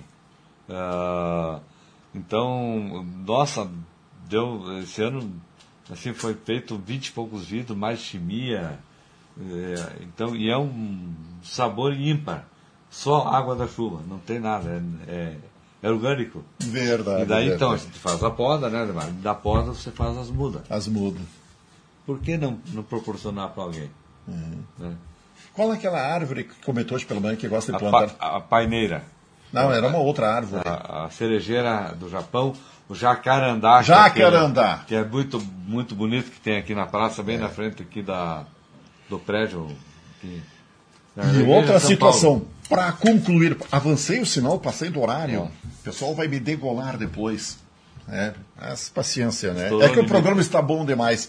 É, então, nossa, deu, esse ano assim, foi feito vinte e poucos vidros, mais chimia. É, então, e é um sabor ímpar. Só água da chuva, não tem nada. É, é, é orgânico. Verdade. E daí, verdade. então, a gente faz a poda, né, Ademar? Da poda você faz as mudas. As mudas. Por que não, não proporcionar para alguém? Uhum. Né? Qual é aquela árvore que comentou hoje pelo menos que gosta de A, plantar? pa, a paineira. Não, era uma outra árvore. A, a cerejeira do Japão, o jacarandá. Jacarandá. Que é, que é muito, muito bonito, que tem aqui na praça, bem é. na frente aqui da, do prédio. Aqui, e outra situação, para concluir, avancei o sinal, passei do horário, é. o pessoal vai me degolar depois. É, mas paciência, né? Estou é que o programa está bom demais.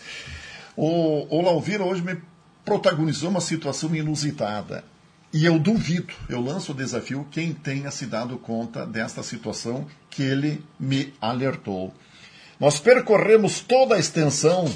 O, o Lauvir hoje me protagonizou uma situação inusitada. E eu duvido, eu lanço o desafio, quem tenha se dado conta desta situação que ele me alertou. Nós percorremos toda a extensão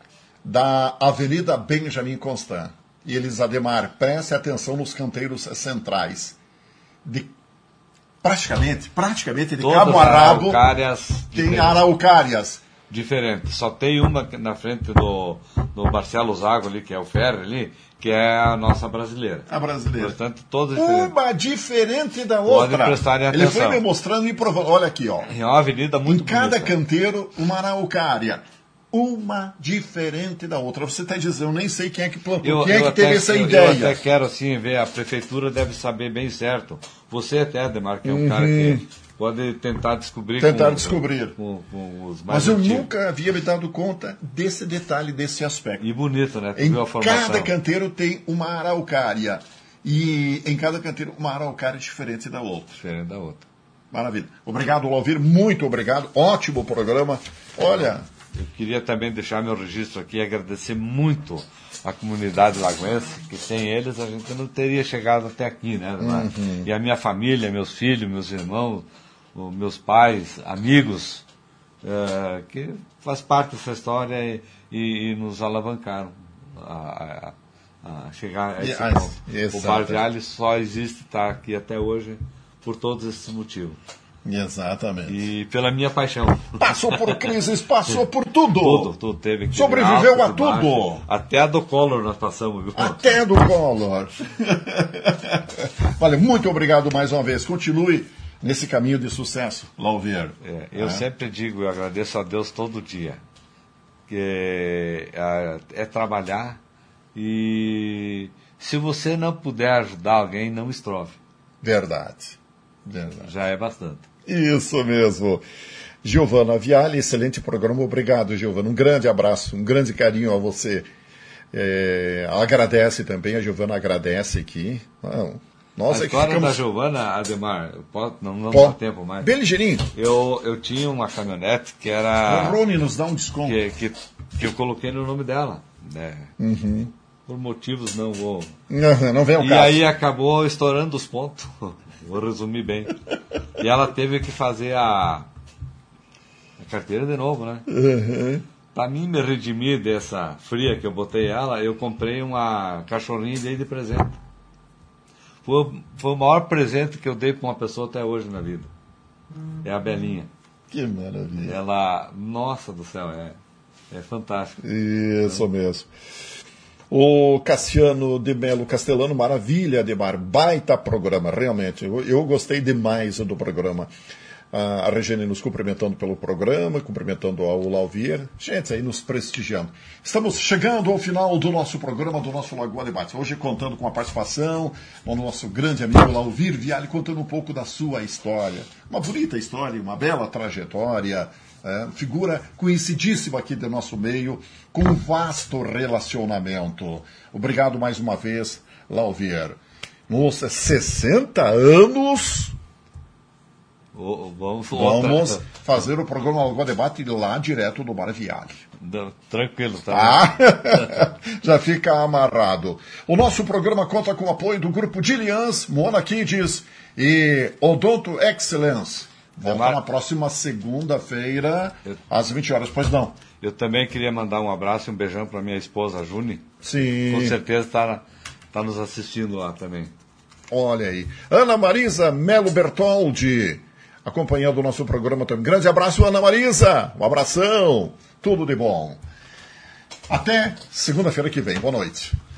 da Avenida Benjamin Constant. E eles, Ademar, preste atenção nos canteiros centrais. De, praticamente, praticamente, de Todas cabo a rabo, tem araucárias. Diferente. Só tem uma na frente do, do Marcelo Zago ali, que é o ferry ali, que é a nossa brasileira. A brasileira. Portanto, todas diferentes. Uma diferente da outra. Podem prestarem atenção. Ele foi me mostrando e provando. Olha aqui, ó. É uma avenida muito Em cada bonita. canteiro, uma araucária. Uma diferente da outra. Você está dizendo, eu nem sei quem é que plantou, eu, quem é que até, teve essa eu, ideia. Eu até quero assim ver, a prefeitura deve saber bem certo. Você até, Ademar, que é um uhum. cara que pode tentar descobrir. Tentar com, descobrir. Com, com os mais Mas eu antigos. nunca havia me dado conta desse detalhe, desse aspecto. E bonito, né? Tu em viu a formação. cada canteiro tem uma araucária. E em cada canteiro, uma araucária diferente da outra. Diferente da outra. Maravilha. Obrigado, Lauvir. Muito obrigado. Ótimo programa. Olha... Eu queria também deixar meu registro aqui e agradecer muito a comunidade lagoense, que sem eles a gente não teria chegado até aqui, né? Uhum. E a minha família, meus filhos, meus irmãos, meus pais, amigos, é, que faz parte dessa história e, e, e nos alavancaram a, a, a chegar a esse ponto. Yes, o Bar de Alho só existe, está aqui até hoje, por todos esses motivos. Exatamente. E pela minha paixão. Passou por crises, passou por tudo. Tudo, tudo teve que sobreviveu a baixo, tudo. Até a do Collor nós passamos, viu? Até a do Collor. Olha, muito obrigado mais uma vez. Continue nesse caminho de sucesso, Lauvir. É, eu é. sempre digo, eu agradeço a Deus todo dia. Que é, é trabalhar e se você não puder ajudar alguém, não estrove. Verdade. Verdade. Já é bastante. Isso mesmo. Giovana Viale, excelente programa. Obrigado, Giovana. Um grande abraço, um grande carinho a você. É, agradece também, a Giovana agradece aqui. Ah, nossa, a história que ficamos... da Giovana, Ademar, eu posso, não, não Pô, dá tempo mais. Bem ligeirinho. Eu, eu tinha uma caminhonete que era... O Rony nos dá um desconto. Que, que, que eu coloquei no nome dela. Né? Uhum. Por motivos não vou... Não, não vem ao e caso. aí acabou estourando os pontos. Vou resumir bem. E ela teve que fazer a, a carteira de novo, né? Uhum. Para mim me redimir dessa fria que eu botei ela, eu comprei uma cachorrinha e dei de presente. Foi, foi o maior presente que eu dei para uma pessoa até hoje na vida. É a Belinha. Que maravilha. Ela, nossa do céu, é, é fantástico. Isso mesmo. O Cassiano de Melo Castelano, maravilha, Ademar, baita programa, realmente, eu, eu gostei demais do programa. A Regine nos cumprimentando pelo programa, cumprimentando ao Lauvier. Gente, aí nos prestigiando. Estamos chegando ao final do nosso programa, do nosso Lagoa Debates. Hoje contando com a participação do nosso grande amigo Lauvir Viale, contando um pouco da sua história. Uma bonita história, uma bela trajetória. É, figura conhecidíssima aqui do nosso meio, com um vasto relacionamento. Obrigado mais uma vez, Lauvier. Nossa, sessenta anos... Oh, vamos vamos fazer o programa Lagoa Debate lá direto do Bar Viale. Não, tranquilo, tá? Ah, já fica amarrado. O nosso programa conta com o apoio do grupo Dilians, Mona Kids e Odonto Excellence. Volta Demar... na próxima segunda-feira, eu... às vinte horas, pois não. Eu também queria mandar um abraço e um beijão para minha esposa, Juni. Sim. Com certeza está tá nos assistindo lá também. Olha aí. Ana Marisa Melo Bertoldi, acompanhando o nosso programa também. Grande abraço, Ana Marisa. Um abração. Tudo de bom. Até segunda-feira que vem. Boa noite.